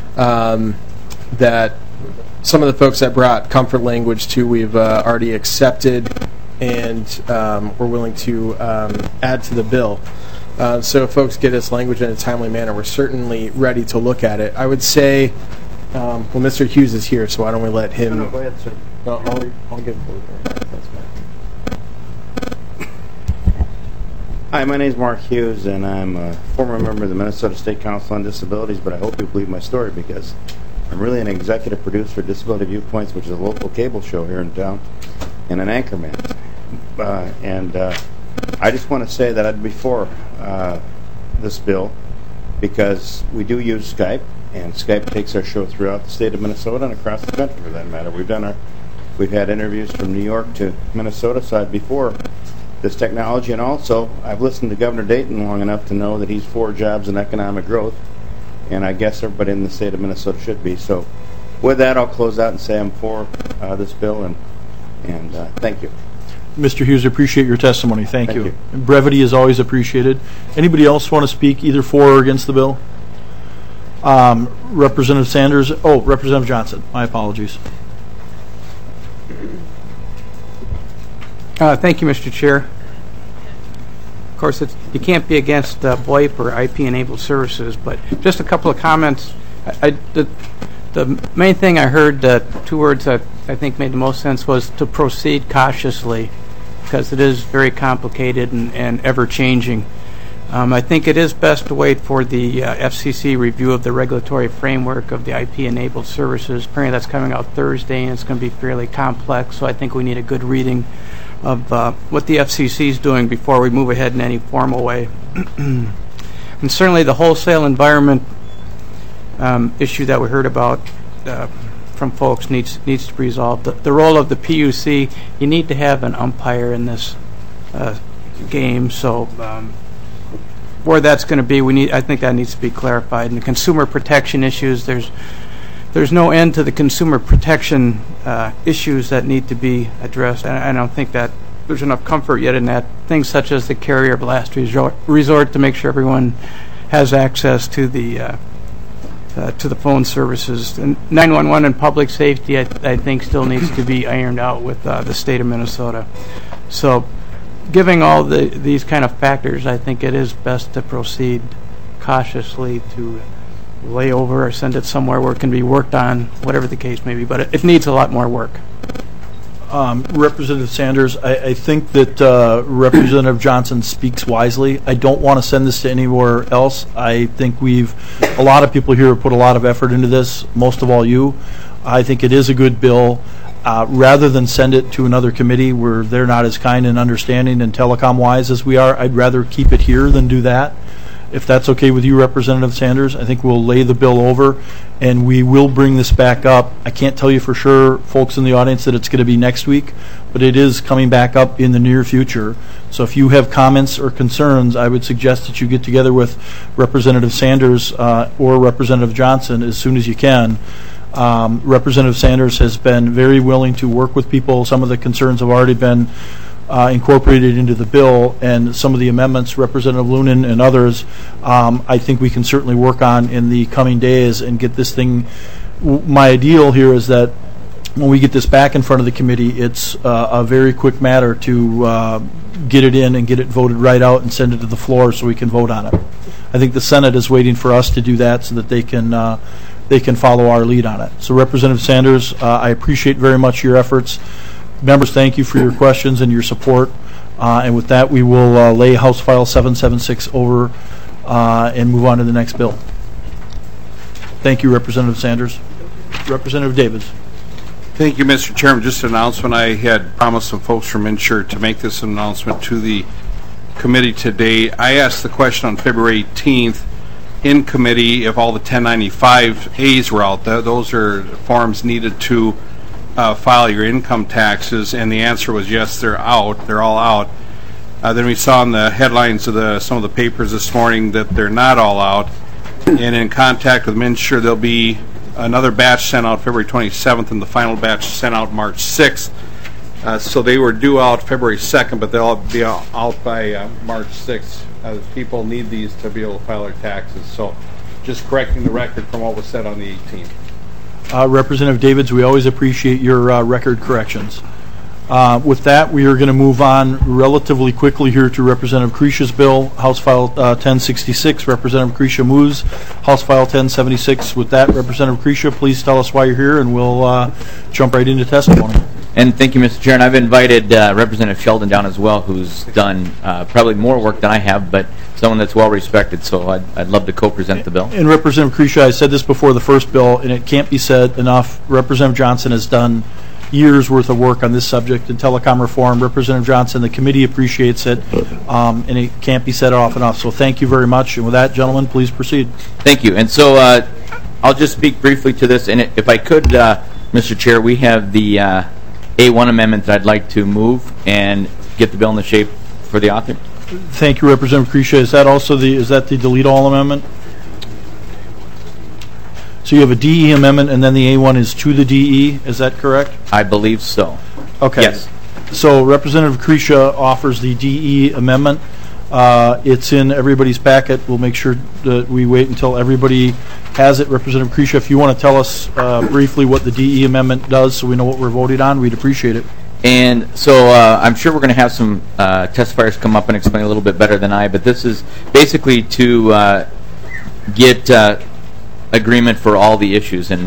that some of the folks that brought comfort language to, we've already accepted, and we're willing to add to the bill. So if folks get this language in a timely manner, we're certainly ready to look at it. I would say, well, Mr. Hughes is here, so why don't we let him... No, go ahead, sir. No, I'll give That's fine. Hi, my name is Mark Hughes, and I'm a former member of the Minnesota State Council on Disabilities, but I hope you believe my story because I'm really an executive producer of Disability Viewpoints, which is a local cable show here in town, and an anchorman. I just want to say that I'd be for this bill because we do use Skype, and Skype takes our show throughout the state of Minnesota and across the country for that matter. We've had interviews from New York to Minnesota, so I'd be for this technology, and also I've listened to Governor Dayton long enough to know that he's for jobs and economic growth, and I guess everybody in the state of Minnesota should be. So with that, I'll close out and say I'm for this bill, and thank you. Mr. Hughes, appreciate your testimony. Thank you. And brevity is always appreciated. Anybody else want to speak either for or against the bill? Representative Sanders. Oh, Representative Johnson. My apologies. Thank you, Mr. Chair. Of course, you can't be against VoIP or IP-enabled services, but just a couple of comments. The main thing I heard, two words that I think made the most sense was to proceed cautiously, because it is very complicated and ever-changing. I think it is best to wait for the FCC review of the regulatory framework of the IP-enabled services. Apparently that's coming out Thursday, and it's going to be fairly complex, so I think we need a good reading of what the FCC is doing before we move ahead in any formal way. And certainly the wholesale environment issue that we heard about from folks needs to be resolved. The role of the PUC, you need to have an umpire in this game, so where that's going to be, I think that needs to be clarified. And the consumer protection issues, there's no end to the consumer protection issues that need to be addressed. And I don't think that there's enough comfort yet in that. Things such as the carrier of last resort to make sure everyone has access to the phone services. And 911 and public safety, I think, still needs to be ironed out with the state of Minnesota. So giving all these kind of factors, I think it is best to proceed cautiously, to lay over or send it somewhere where it can be worked on, whatever the case may be. But it needs a lot more work. Representative Sanders, I think that Representative Johnson speaks wisely. I don't want to send this to anywhere else. I think a lot of people here have put a lot of effort into this, most of all you. I think it is a good bill. Rather than send it to another committee where they're not as kind and understanding and telecom-wise as we are, I'd rather keep it here than do that. If that's okay with you, Representative Sanders, I think we'll lay the bill over, and we will bring this back up. I can't tell you for sure, folks in the audience, that it's going to be next week, but it is coming back up in the near future. So if you have comments or concerns, I would suggest that you get together with Representative Sanders or Representative Johnson as soon as you can. Representative Sanders has been very willing to work with people. Some of the concerns have already been incorporated into the bill, and some of the amendments, Representative Lunan and others, I think we can certainly work on in the coming days and get this thing. My ideal here is that when we get this back in front of the committee, it's a very quick matter to get it in and get it voted right out and send it to the floor so we can vote on it. I think the Senate is waiting for us to do that so that they can follow our lead on it. So Representative Sanders, I appreciate very much your efforts. Members, thank you for your questions and your support. And with that, we will lay House File 776 over and move on to the next bill. Thank you, Representative Sanders. Representative Davids. Thank you, Mr. Chairman. Just an announcement. I had promised some folks from Insure to make this announcement to the committee today. I asked the question on February 18th in committee if all the 1095As were out. Those are forms needed to file your income taxes, and the answer was yes, they're out. They're all out. Then we saw in the headlines of some of the papers this morning that they're not all out. And in contact with MNsure, there'll be another batch sent out February 27th, and the final batch sent out March 6th. So they were due out February 2nd, but they'll be out by March 6th. People need these to be able to file their taxes. So just correcting the record from what was said on the 18th. Representative Davids, we always appreciate your record corrections. With that, we are going to move on relatively quickly here to Representative Krisha's bill, House File 1066. Representative Krisha moves House File 1076. With that, Representative Krisha, please tell us why you're here, and we'll jump right into testimony. And thank you, Mr. Chair. And I've invited Representative Sheldon down as well, who's done probably more work than I have, but someone that's well respected. So I'd love to co-present the bill. And Representative Krisha, I said this before the first bill, and it can't be said enough. Representative Johnson has done years worth of work on this subject in telecom reform. Representative Johnson, the committee appreciates it, and it can't be said often enough. So thank you very much. And with that, gentlemen, please proceed. Thank you. And so I'll just speak briefly to this. And if I could, Mr. Chair, we have the A1 amendment that I'd like to move and get the bill in the shape for the author. Thank you, Representative Krisha. Is that also the delete all amendment? So you have a DE amendment, and then the A1 is to the DE. Is that correct? I believe so. Okay. Yes. So Representative Krisha offers the DE amendment. It's in everybody's packet. We'll make sure that we wait until everybody has it. Representative Krisha, if you want to tell us briefly what the DE amendment does so we know what we're voting on, we'd appreciate it. And so I'm sure we're going to have some testifiers come up and explain a little bit better than I, but this is basically to get agreement for all the issues. And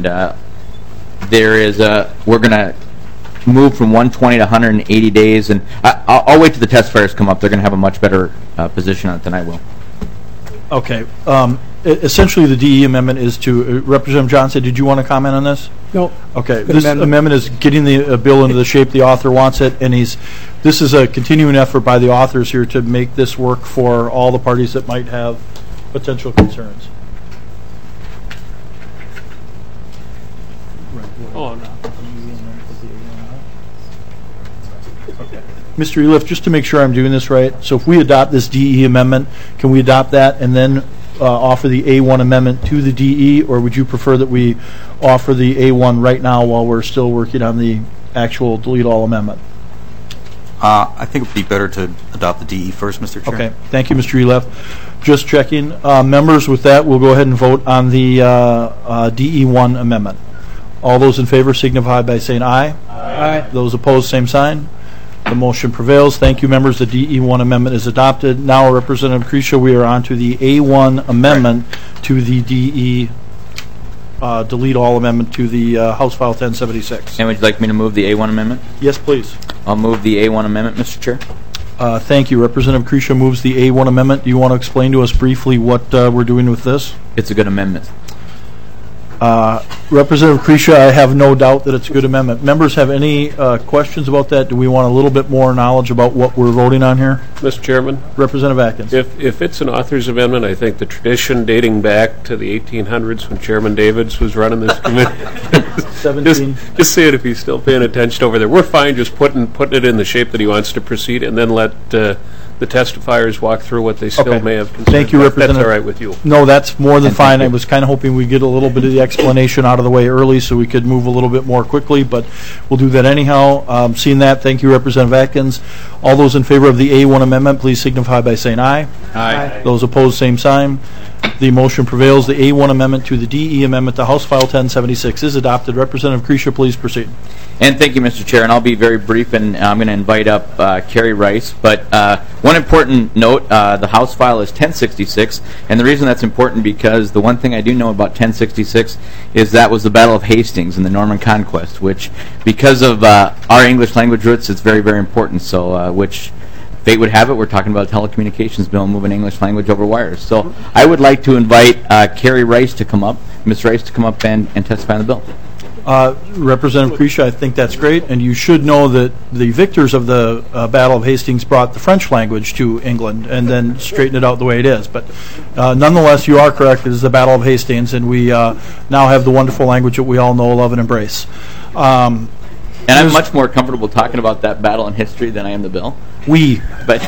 we're going to move from 120 to 180 days. And I'll wait till the testifiers come up. They're going to have a much better position on it than I will. Okay. Essentially, the DE amendment is to Representative Johnson. Did you want to comment on this? No. Okay. This amendment is getting the bill into the shape the author wants it, and this is a continuing effort by the authors here to make this work for all the parties that might have potential concerns. Oh, no. Okay. Mr. Eliff, just to make sure I'm doing this right, so if we adopt this DE amendment, can we adopt that and then offer the A1 amendment to the DE, or would you prefer that we offer the A1 right now while we're still working on the actual delete all amendment? I think it would be better to adopt the DE first, Mr. Chair. Okay. Thank you, Mr. Eliff. Just checking. Members, with that, we'll go ahead and vote on the DE1 amendment. All those in favor signify by saying aye. Aye. Those opposed, same sign. The motion prevails. Thank you, members. The DE1 amendment is adopted. Now, Representative Krisha, we are on to the A1 amendment to the DE delete all amendment to the House File 1076. And would you like me to move the A1 amendment? Yes, please. I'll move the A1 amendment, Mr. Chair. Thank you. Representative Krisha moves the A1 amendment. Do you want to explain to us briefly what we're doing with this? It's a good amendment. Representative Krisha, I have no doubt that it's a good amendment. Members have any questions about that? Do we want a little bit more knowledge about what we're voting on here? Mr. Chairman? Representative Atkins. If it's an author's amendment, I think the tradition dating back to the 1800s when Chairman Davids was running this committee. 17. Just say it if he's still paying attention over there. We're fine just putting it in the shape that he wants to proceed, and then let the testifiers walk through what they still may have concerns. Thank you, Representative. That's all right with you. No, that's more than fine. I was kind of hoping we'd get a little bit of the explanation out of the way early so we could move a little bit more quickly, but we'll do that anyhow. Seeing that, thank you, Representative Atkins. All those in favor of the A1 amendment, please signify by saying aye. Aye. Those opposed, same sign. The motion prevails. The A1 amendment to the DE amendment to House File 1076 is adopted. Representative Krisha, please proceed. And thank you, Mr. Chair. And I'll be very brief, and I'm going to invite up Carrie Rice. But one important note, the House file is 1066, and the reason that's important because the one thing I do know about 1066 is that was the Battle of Hastings and the Norman Conquest, which, because of our English language roots, it's very, very important. So, which fate would have it, we're talking about a telecommunications bill moving English language over wires. So I would like to invite Carrie Rice to come up, Ms. Rice to come up and testify on the bill. Representative Krisha, I think that's great, and you should know that the victors of the Battle of Hastings brought the French language to England and then straightened it out the way it is. But nonetheless, you are correct. It is the Battle of Hastings, and we now have the wonderful language that we all know, love, and embrace. And I'm much more comfortable talking about that battle in history than I am the bill. But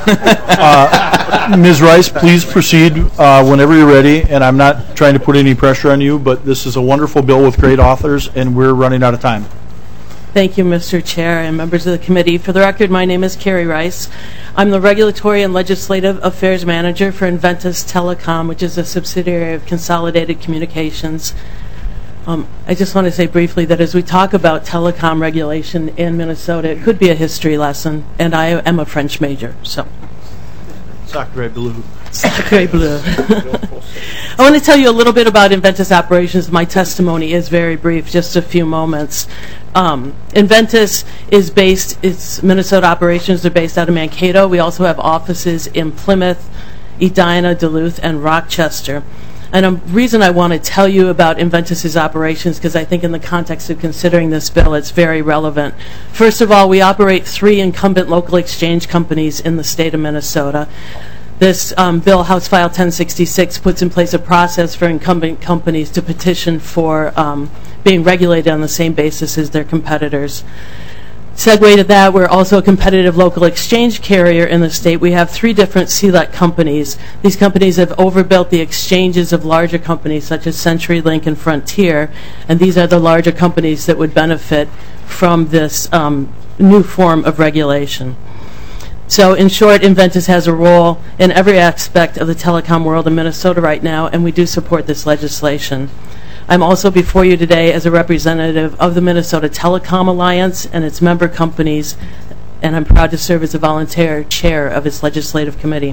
Ms. Rice, please proceed whenever you're ready. And I'm not trying to put any pressure on you, but this is a wonderful bill with great authors, and we're running out of time. Thank you, Mr. Chair and members of the committee. For the record, my name is Carrie Rice. I'm the Regulatory and Legislative Affairs Manager for Inventus Telecom, which is a subsidiary of Consolidated Communications. I just want to say briefly that as we talk about telecom regulation in Minnesota, it could be a history lesson, and I am a French major, so. Sacre bleu. Sacre bleu. I want to tell you a little bit about Inventus operations. My testimony is very brief, just a few moments. Inventus is based, its Minnesota operations are based out of Mankato. We also have offices in Plymouth, Edina, Duluth, and Rochester. And the reason I want to tell you about Inventus's operations, because I think in the context of considering this bill, it's very relevant. First of all, we operate 3 incumbent local exchange companies in the state of Minnesota. This bill, House File 1066, puts in place a process for incumbent companies to petition for being regulated on the same basis as their competitors. Segue to that, we're also a competitive local exchange carrier in the state. We have 3 different CLEC companies. These companies have overbuilt the exchanges of larger companies such as CenturyLink and Frontier, and these are the larger companies that would benefit from this new form of regulation. So in short, Inventus has a role in every aspect of the telecom world in Minnesota right now, and we do support this legislation. I'm also before you today as a representative of the Minnesota Telecom Alliance and its member companies, and I'm proud to serve as a volunteer chair of its legislative committee.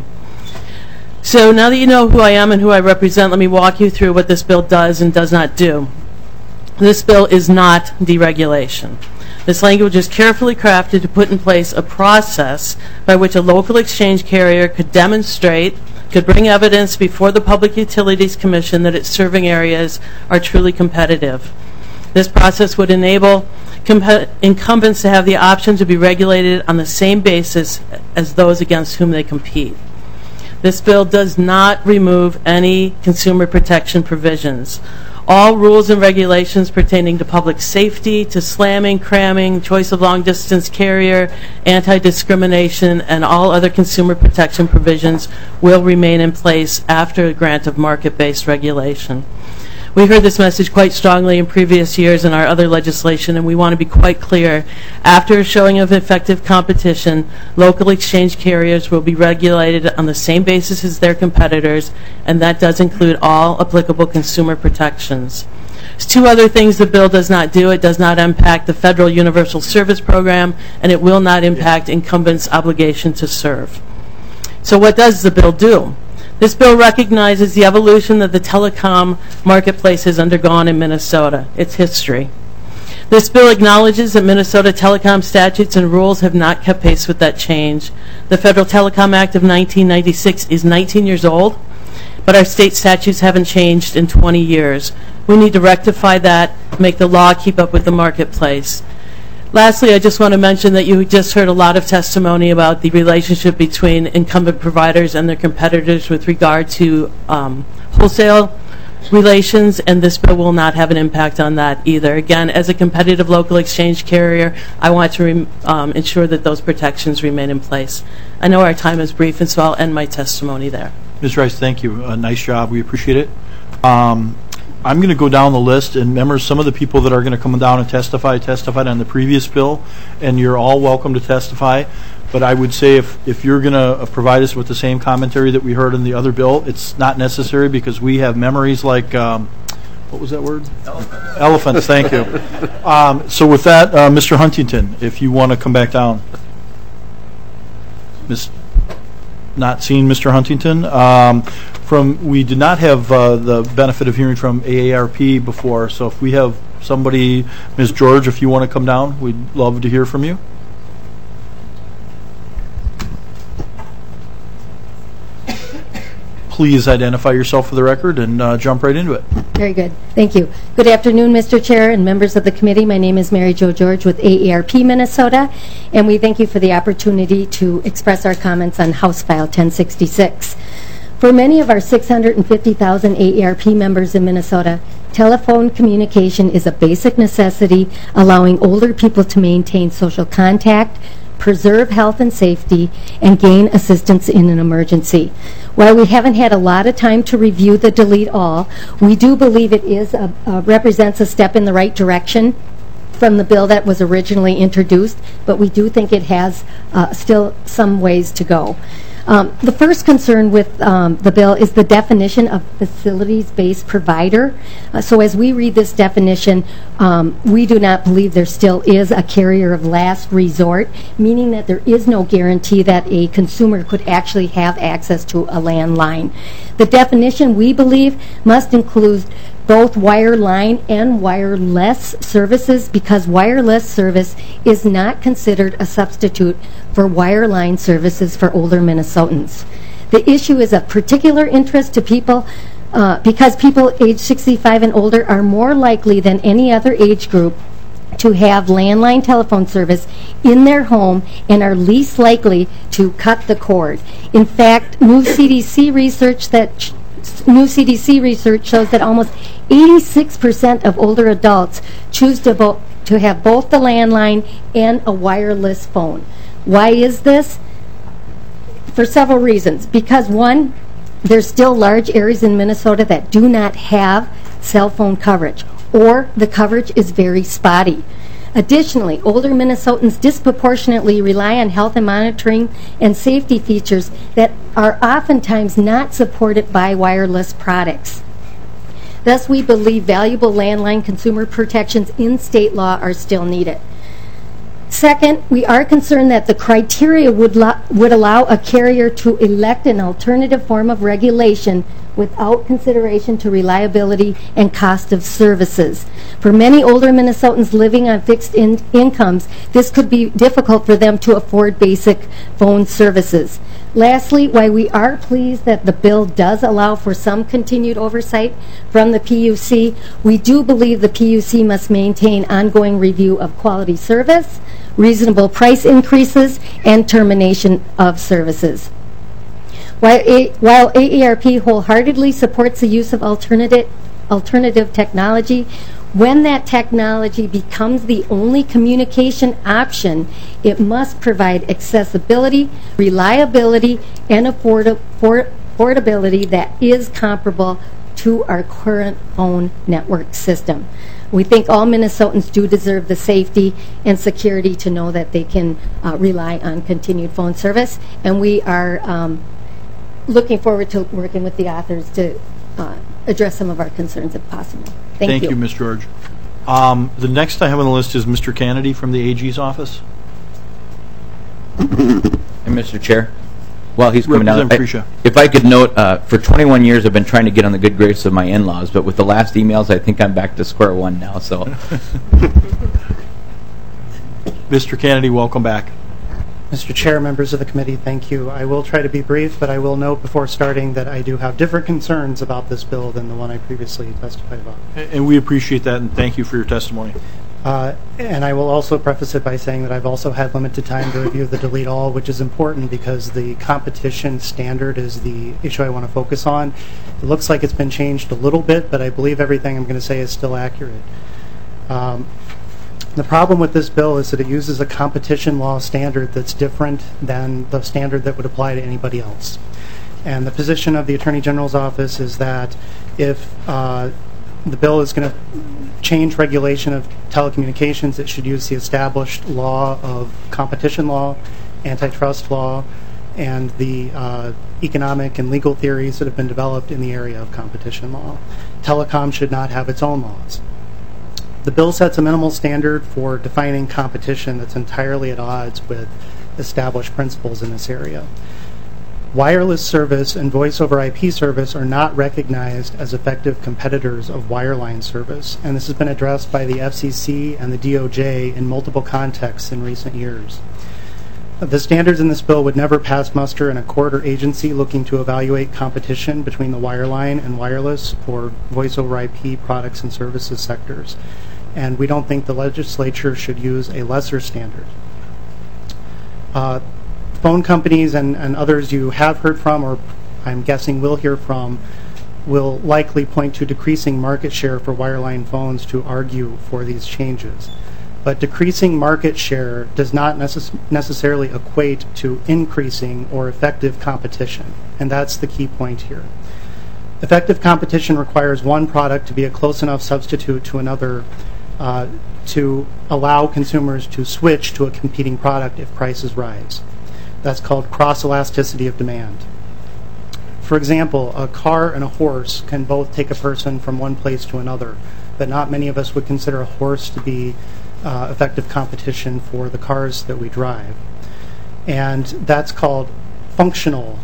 So now that you know who I am and who I represent, let me walk you through what this bill does and does not do. This bill is not deregulation. This language is carefully crafted to put in place a process by which a local exchange carrier could demonstrate, could bring evidence before the Public Utilities Commission that its serving areas are truly competitive. This process would enable incumbents to have the option to be regulated on the same basis as those against whom they compete. This bill does not remove any consumer protection provisions. All rules and regulations pertaining to public safety, to slamming, cramming, choice of long-distance carrier, anti-discrimination, and all other consumer protection provisions will remain in place after a grant of market-based regulation. We heard this message quite strongly in previous years in our other legislation, and we want to be quite clear. After a showing of effective competition, local exchange carriers will be regulated on the same basis as their competitors, and that does include all applicable consumer protections. There's 2 other things the bill does not do. It does not impact the federal universal service program, and it will not impact incumbents' obligation to serve. So what does the bill do? This bill recognizes the evolution that the telecom marketplace has undergone in Minnesota, its history. This bill acknowledges that Minnesota telecom statutes and rules have not kept pace with that change. The Federal Telecom Act of 1996 is 19 years old, but our state statutes haven't changed in 20 years. We need to rectify that, make the law keep up with the marketplace. Lastly, I just want to mention that you just heard a lot of testimony about the relationship between incumbent providers and their competitors with regard to wholesale relations, and this bill will not have an impact on that either. Again, as a competitive local exchange carrier, I want to ensure that those protections remain in place. I know our time is brief, and so I'll end my testimony there. Ms. Rice, thank you. Nice job. We appreciate it. I'm going to go down the list, and remember, some of the people that are going to come down and testified on the previous bill, and you're all welcome to testify. But I would say if you're going to provide us with the same commentary that we heard in the other bill, it's not necessary because we have memories like, what was that word? Elephants, thank you. So with that, Mr. Huntington, if you want to come back down. Not seeing Mr. Huntington. We did not have the benefit of hearing from AARP before, so if we have somebody, Ms. George, if you want to come down, we'd love to hear from you. Please identify yourself for the record and jump right into it. Very good. Thank you. Good afternoon, Mr. Chair and members of the committee. My name is Mary Jo George with AARP Minnesota, and we thank you for the opportunity to express our comments on House File 1066. For many of our 650,000 AARP members in Minnesota, telephone communication is a basic necessity, allowing older people to maintain social contact, preserve health and safety, and gain assistance in an emergency. While we haven't had a lot of time to review the delete all, we do believe it represents a step in the right direction from the bill that was originally introduced, but we do think it has still some ways to go. The first concern with the bill is the definition of facilities-based provider. So as we read this definition, we do not believe there still is a carrier of last resort, meaning that there is no guarantee that a consumer could actually have access to a landline. The definition, we believe, must include both wireline and wireless services, because wireless service is not considered a substitute for wireline services for older Minnesotans. The issue is of particular interest to people because people age 65 and older are more likely than any other age group to have landline telephone service in their home and are least likely to cut the cord. In fact, new CDC research shows that almost 86% of older adults choose to have both the landline and a wireless phone. Why is this? For several reasons. Because one, there's still large areas in Minnesota that do not have cell phone coverage, or the coverage is very spotty. Additionally, older Minnesotans disproportionately rely on health and monitoring and safety features that are oftentimes not supported by wireless products. Thus, we believe valuable landline consumer protections in state law are still needed. Second, we are concerned that the criteria would allow a carrier to elect an alternative form of regulation without consideration to reliability and cost of services. For many older Minnesotans living on fixed incomes, this could be difficult for them to afford basic phone services. Lastly, while we are pleased that the bill does allow for some continued oversight from the PUC, we do believe the PUC must maintain ongoing review of quality service, reasonable price increases, and termination of services. While AARP wholeheartedly supports the use of alternative technology, when that technology becomes the only communication option, it must provide accessibility, reliability, and affordability that is comparable to our current phone network system. We think all Minnesotans do deserve the safety and security to know that they can rely on continued phone service, and we are looking forward to working with the authors to address some of our concerns if possible. Thank you. Thank you, Ms. George. The next I have on the list is Mr. Kennedy from the AG's office. And Mr. Chair, while he's coming down, Representative Freesia. if I could note, for 21 years I've been trying to get on the good grace of my in-laws, but with the last emails I think I'm back to square one now. So, Mr. Kennedy, welcome back. Mr. Chair, members of the committee, thank you. I will try to be brief, but I will note before starting that I do have different concerns about this bill than the one I previously testified about. And we appreciate that, and thank you for your testimony. And I will also preface it by saying that I've also had limited time to review the delete all, which is important because the competition standard is the issue I want to focus on. It looks like it's been changed a little bit, but I believe everything I'm going to say is still accurate. The problem with this bill is that it uses a competition law standard that's different than the standard that would apply to anybody else. And the position of the Attorney General's office is that if the bill is going to change regulation of telecommunications, it should use the established law of competition law, antitrust law, and the economic and legal theories that have been developed in the area of competition law. Telecom should not have its own laws. The bill sets a minimal standard for defining competition that's entirely at odds with established principles in this area. Wireless service and voice over IP service are not recognized as effective competitors of wireline service, and this has been addressed by the FCC and the DOJ in multiple contexts in recent years. The standards in this bill would never pass muster in a court or agency looking to evaluate competition between the wireline and wireless or voice over IP products and services sectors. And we don't think the legislature should use a lesser standard. Phone companies and others you have heard from, or I'm guessing will hear from, will likely point to decreasing market share for wireline phones to argue for these changes. But decreasing market share does not necessarily equate to increasing or effective competition, and that's the key point here. Effective competition requires one product to be a close enough substitute to another to allow consumers to switch to a competing product if prices rise. That's called cross-elasticity of demand. For example, a car and a horse can both take a person from one place to another, but not many of us would consider a horse to be effective competition for the cars that we drive. And that's called functional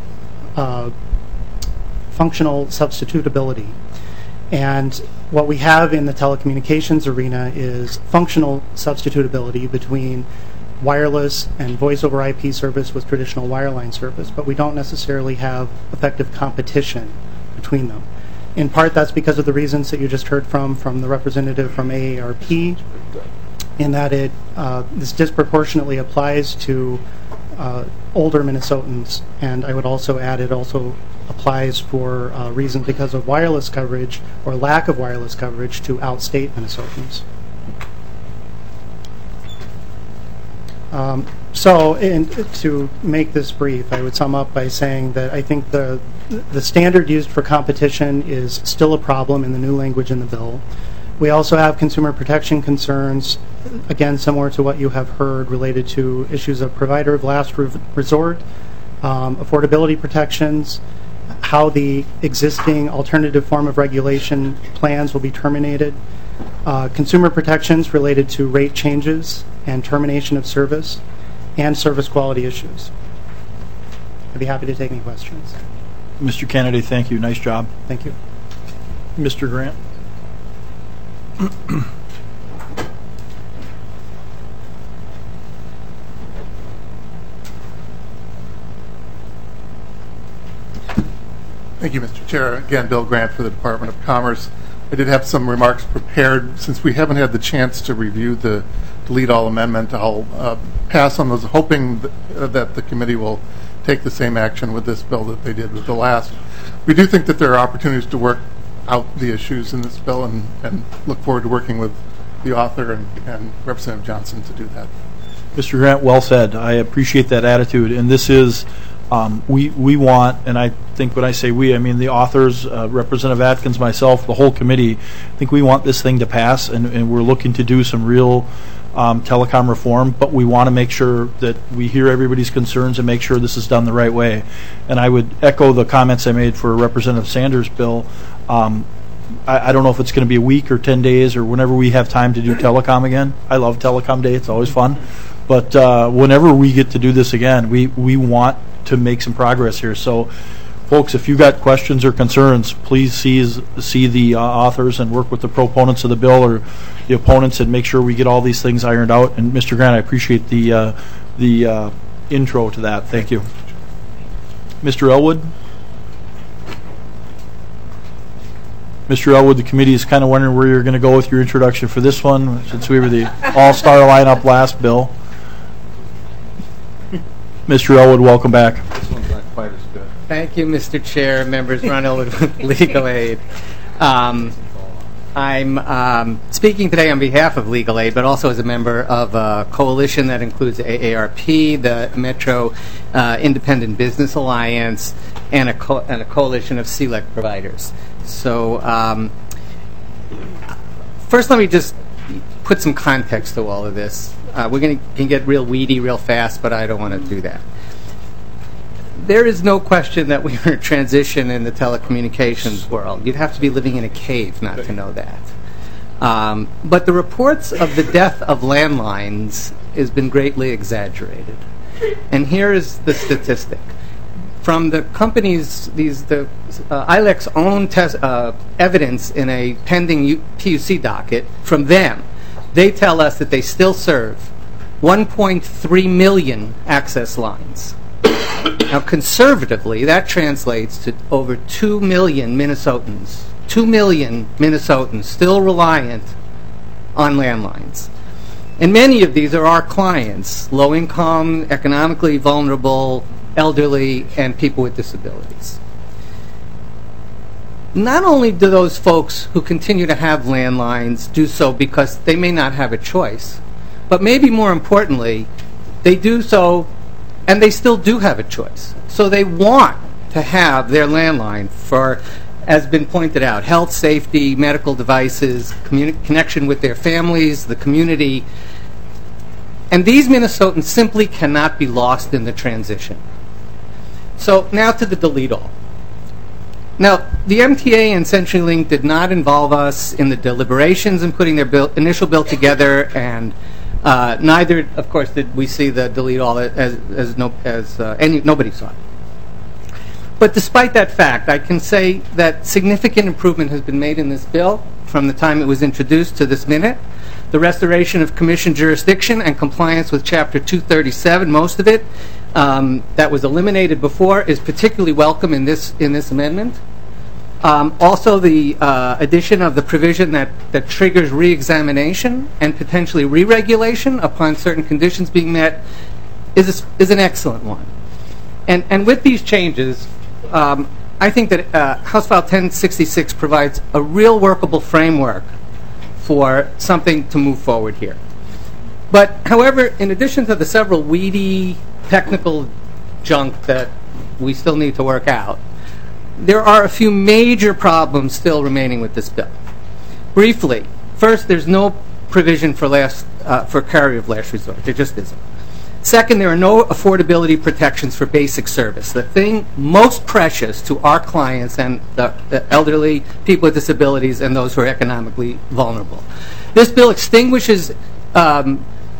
substitutability. And what we have in the telecommunications arena is functional substitutability between wireless and voice over IP service with traditional wireline service, but we don't necessarily have effective competition between them. In part, that's because of the reasons that you just heard from the representative from AARP, in that this disproportionately applies to older Minnesotans, and I would also add it also applies for reasons because of wireless coverage or lack of wireless coverage to outstate Minnesotans. To make this brief, I would sum up by saying that I think the standard used for competition is still a problem in the new language in the bill. We also have consumer protection concerns, again, similar to what you have heard, related to issues of provider of last resort, affordability protections, how the existing alternative form of regulation plans will be terminated, consumer protections related to rate changes and termination of service, and service quality issues. I'd be happy to take any questions. Mr. Kennedy, thank you. Nice job. Thank you. Mr. Grant? Thank you, Mr. Chair. Again, Bill Grant for the Department of Commerce. I did have some remarks prepared. Since we haven't had the chance to review the delete all amendment, I'll pass on those, hoping that the committee will take the same action with this bill that they did with the last. We do think that there are opportunities to work out the issues in this bill, and look forward to working with the author and Representative Johnson to do that. Mr. Grant, well said. I appreciate that attitude, and this is we want, and I think when I say we, I mean the authors, Representative Atkins, myself, the whole committee. I think we want this thing to pass, and we're looking to do some real telecom reform, but we want to make sure that we hear everybody's concerns and make sure this is done the right way. And I would echo the comments I made for Representative Sanders' bill. I don't know if it's going to be a week or 10 days or whenever we have time to do telecom again. I love telecom day. It's always fun. But whenever we get to do this again, we want to make some progress here. So, folks, if you've got questions or concerns, please see the authors and work with the proponents of the bill or the opponents and make sure we get all these things ironed out. And Mr. Grant, I appreciate the intro to that. Thank you. Mr. Elwood? Mr. Elwood, the committee is kind of wondering where you're going to go with your introduction for this one, since we were the all-star lineup last bill. Mr. Elwood, welcome back. This one's not quite as good. Thank you, Mr. Chair, members. Ron Elwood with Legal Aid. I'm speaking today on behalf of Legal Aid, but also as a member of a coalition that includes AARP, the Metro Independent Business Alliance, and a coalition of CLEC providers. So first, let me just put some context to all of this. We're can get real weedy real fast, but I don't want to do that. There is no question that we are in transition in the telecommunications world. You'd have to be living in a cave not to know that. But the reports of the death of landlines has been greatly exaggerated. And here is the statistic. From the companies, the ILEC's own evidence in a pending PUC docket, from them, they tell us that they still serve 1.3 million access lines. Now, conservatively, that translates to over 2 million Minnesotans. 2 million Minnesotans still reliant on landlines. And many of these are our clients, low-income, economically vulnerable, elderly, and people with disabilities. Not only do those folks who continue to have landlines do so because they may not have a choice, but maybe more importantly, they do so and they still do have a choice. So they want to have their landline for has been pointed out, health, safety, medical devices, connection with their families, the community. And these Minnesotans simply cannot be lost in the transition. So now to the delete all. Now, the MTA and CenturyLink did not involve us in the deliberations in putting their initial bill together, and neither, of course, did we see the delete all as nobody saw it. But despite that fact, I can say that significant improvement has been made in this bill from the time it was introduced to this minute. The restoration of commission jurisdiction and compliance with Chapter 237, most of it, that was eliminated before, is particularly welcome in this amendment. Also, the addition of the provision that triggers re-examination and potentially re-regulation upon certain conditions being met is an excellent one. And with these changes, I think that House File 1066 provides a real workable framework for something to move forward here. But, however, in addition to the several weedy technical junk that we still need to work out, there are a few major problems still remaining with this bill. Briefly, first, there's no provision for carrier of last resort. There just isn't. Second, there are no affordability protections for basic service, the thing most precious to our clients and the elderly, people with disabilities, and those who are economically vulnerable. This bill extinguishes the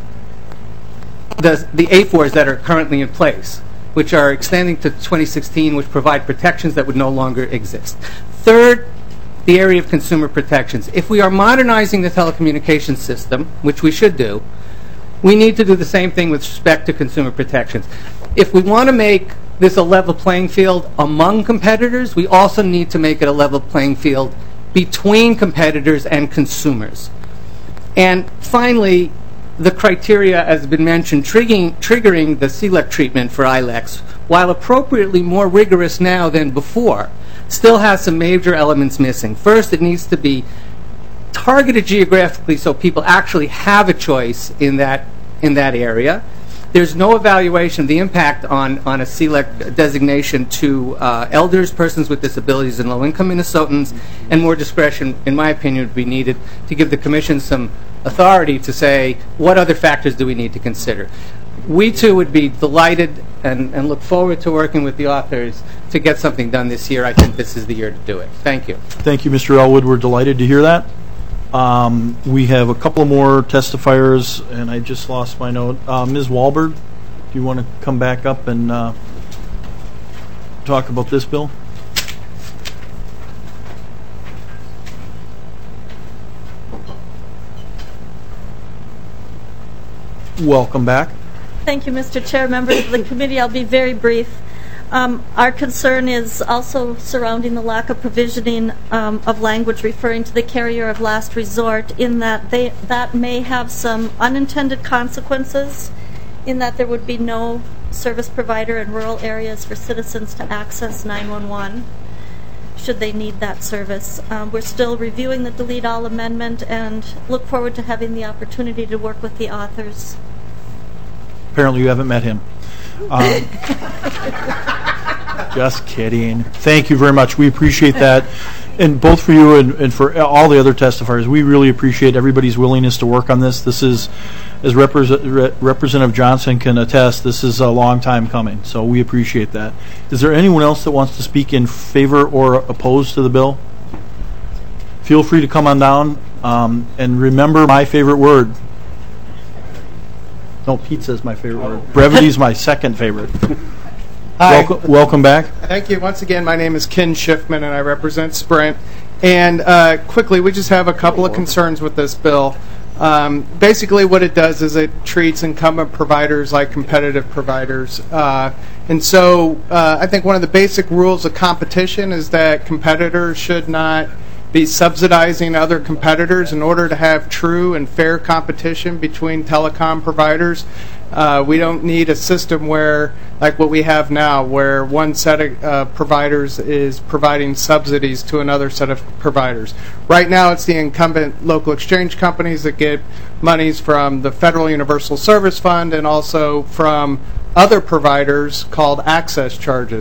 A4s that are currently in place, which are extending to 2016, which provide protections that would no longer exist. Third, the area of consumer protections. If we are modernizing the telecommunications system, which we should do, we need to do the same thing with respect to consumer protections. If we want to make this a level playing field among competitors, we also need to make it a level playing field between competitors and consumers. And finally, the criteria, as has been mentioned, triggering the CLEC treatment for ILECs, while appropriately more rigorous now than before, still has some major elements missing. First, it needs to be targeted geographically so people actually have a choice in that area. There's no evaluation of the impact on a CLEC designation to elders, persons with disabilities, and low-income Minnesotans, and more discretion, in my opinion, would be needed to give the Commission some authority to say, what other factors do we need to consider? We, too, would be delighted and look forward to working with the authors to get something done this year. I think this is the year to do it. Thank you. Thank you, Mr. Elwood. We're delighted to hear that. We have a couple more testifiers, and I just lost my note. Ms. Wahlberg, do you want to come back up and talk about this bill? Welcome back. Thank you, Mr. Chair. Members of the committee, I'll be very brief. Our concern is also surrounding the lack of provisioning of language referring to the carrier of last resort, in that that may have some unintended consequences, in that there would be no service provider in rural areas for citizens to access 911 should they need that service. We're still reviewing the delete all amendment and look forward to having the opportunity to work with the authors. Apparently you haven't met him. Just kidding. Thank you very much. We appreciate that. And both for you and for all the other testifiers, we really appreciate everybody's willingness to work on this. This is, as Representative Johnson can attest, this is a long time coming. So we appreciate that. Is there anyone else that wants to speak in favor or opposed to the bill? Feel free to come on down. And remember my favorite word. No, pizza is my favorite word. Brevity is my second favorite. Hi. Welcome back. Thank you. Once again, my name is Ken Schiffman, and I represent Sprint. And quickly, we just have a couple of concerns with this bill. Basically, what it does is it treats incumbent providers like competitive providers. And so I think one of the basic rules of competition is that competitors should not be subsidizing other competitors in order to have true and fair competition between telecom providers. We don't need a system where, like what we have now, where one set of providers is providing subsidies to another set of providers. Right now, it's the incumbent local exchange companies that get monies from the Federal Universal Service Fund and also from other providers called access charges.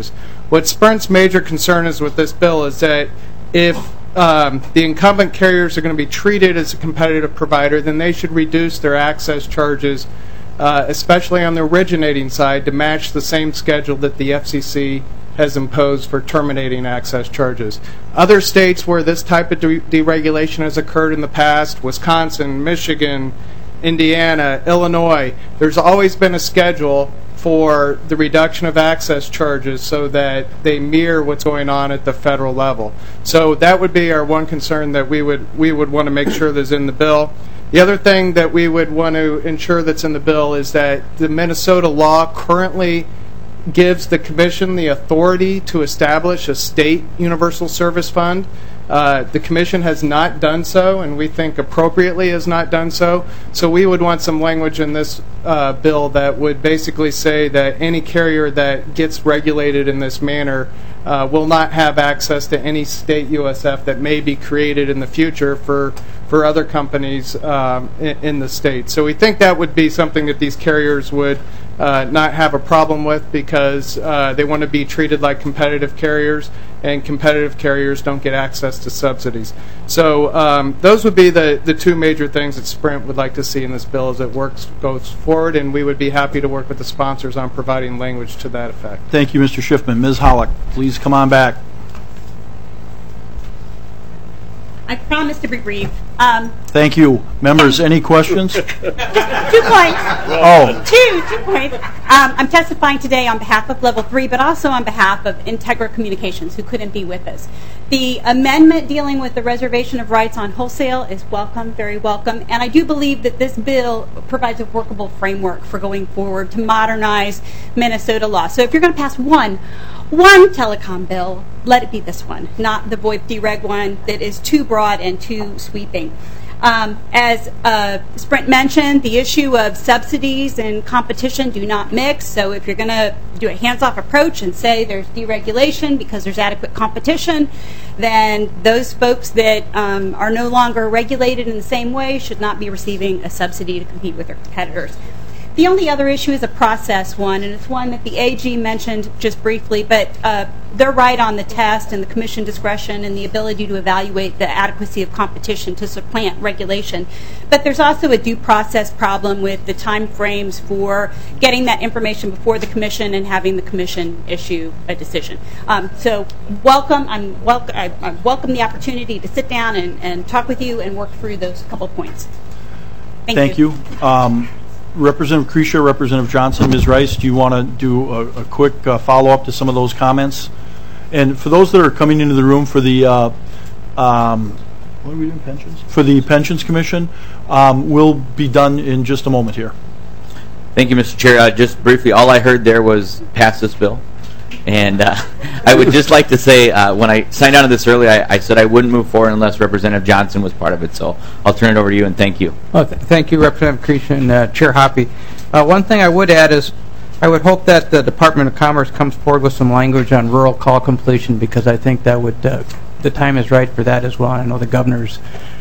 What Sprint's major concern is with this bill is that if the incumbent carriers are going to be treated as a competitive provider, then they should reduce their access charges, especially on the originating side, to match the same schedule that the FCC has imposed for terminating access charges. Other states where this type of deregulation has occurred in the past, Wisconsin, Michigan, Indiana, Illinois, there's always been a schedule for the reduction of access charges so that they mirror what's going on at the federal level. So that would be our one concern that we would want to make sure that's in the bill. The other thing that we would want to ensure that's in the bill is that the Minnesota law currently gives the Commission the authority to establish a state universal service fund. The Commission has not done so, and we think appropriately has not done so. So we would want some language in this bill that would basically say that any carrier that gets regulated in this manner will not have access to any state USF that may be created in the future for other companies in the state. So we think that would be something that these carriers would not have a problem with, because they want to be treated like competitive carriers, and competitive carriers don't get access to subsidies. So those would be the two major things that Sprint would like to see in this bill as it goes forward, and we would be happy to work with the sponsors on providing language to that effect. Thank you, Mr. Schiffman. Ms. Hollick, please come on back. I promise to be brief. Thank you. Members, any questions? 2 points. Oh. Two points. I'm testifying today on behalf of Level 3, but also on behalf of Integra Communications, who couldn't be with us. The amendment dealing with the reservation of rights on wholesale is welcome, very welcome, and I do believe that this bill provides a workable framework for going forward to modernize Minnesota law. So if you're going to pass one telecom bill, let it be this one, not the VoIP dereg one that is too broad and too sweeping. As Sprint mentioned, the issue of subsidies and competition do not mix. So if you're going to do a hands-off approach and say there's deregulation because there's adequate competition, then those folks that are no longer regulated in the same way should not be receiving a subsidy to compete with their competitors. The only other issue is a process one, and it's one that the AG mentioned just briefly, but they're right on the test and the Commission discretion and the ability to evaluate the adequacy of competition to supplant regulation. But there's also a due process problem with the time frames for getting that information before the Commission and having the Commission issue a decision. So I welcome the opportunity to sit down and talk with you and work through those couple of points. Thank you. Representative Kresha, Representative Johnson, Ms. Rice, do you want to do a quick follow-up to some of those comments? And for those that are coming into the room for the what are we doing, pensions? For the Pensions Commission, we'll be done in just a moment here. Thank you, Mr. Chair. Just briefly, all I heard there was pass this bill. And I would just like to say, when I signed on to this earlier, I said I wouldn't move forward unless Representative Johnson was part of it. So I'll turn it over to you, and thank you. Well, thank you, Representative Kresha and Chair Hoppe. One thing I would add is I would hope that the Department of Commerce comes forward with some language on rural call completion, because I think that would the time is right for that as well. And I know the governor's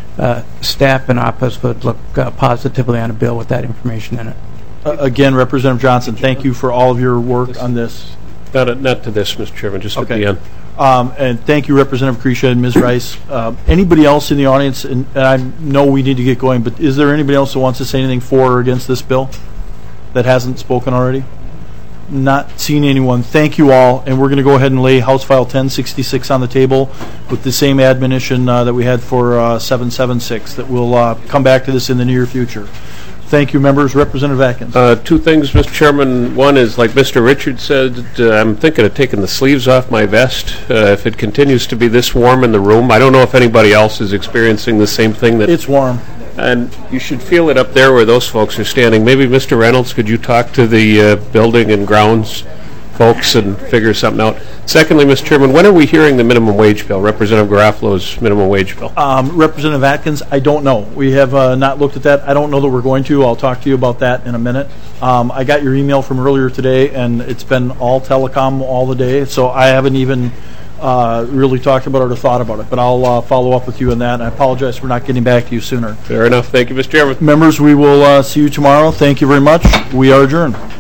staff and office would look positively on a bill with that information in it. Again, Representative Johnson, thank you for all of your work on this. Not to this, Mr. Chairman, just okay. At the end. And thank you, Representative Kresha and Ms. Rice. Anybody else in the audience, and I know we need to get going, but is there anybody else who wants to say anything for or against this bill that hasn't spoken already? Not seeing anyone. Thank you all, and we're going to go ahead and lay House File 1066 on the table with the same admonition that we had for 776, that we'll come back to this in the near future. Thank you, members. Representative Atkins. Two things, Mr. Chairman. One is, like Mr. Richards said, I'm thinking of taking the sleeves off my vest if it continues to be this warm in the room. I don't know if anybody else is experiencing the same thing. It's warm. And you should feel it up there where those folks are standing. Maybe, Mr. Reynolds, could you talk to the building and grounds folks and figure something out? Secondly, Mr. Chairman, when are we hearing the minimum wage bill, Representative Garofalo's minimum wage bill? Representative Atkins, I don't know. We have not looked at that. I don't know that we're going to. I'll talk to you about that in a minute. I got your email from earlier today, and it's been all telecom all the day, so I haven't even really talked about it or thought about it, but I'll follow up with you on that, and I apologize for not getting back to you sooner. Fair enough. Thank you, Mr. Chairman. Members, we will see you tomorrow. Thank you very much. We are adjourned.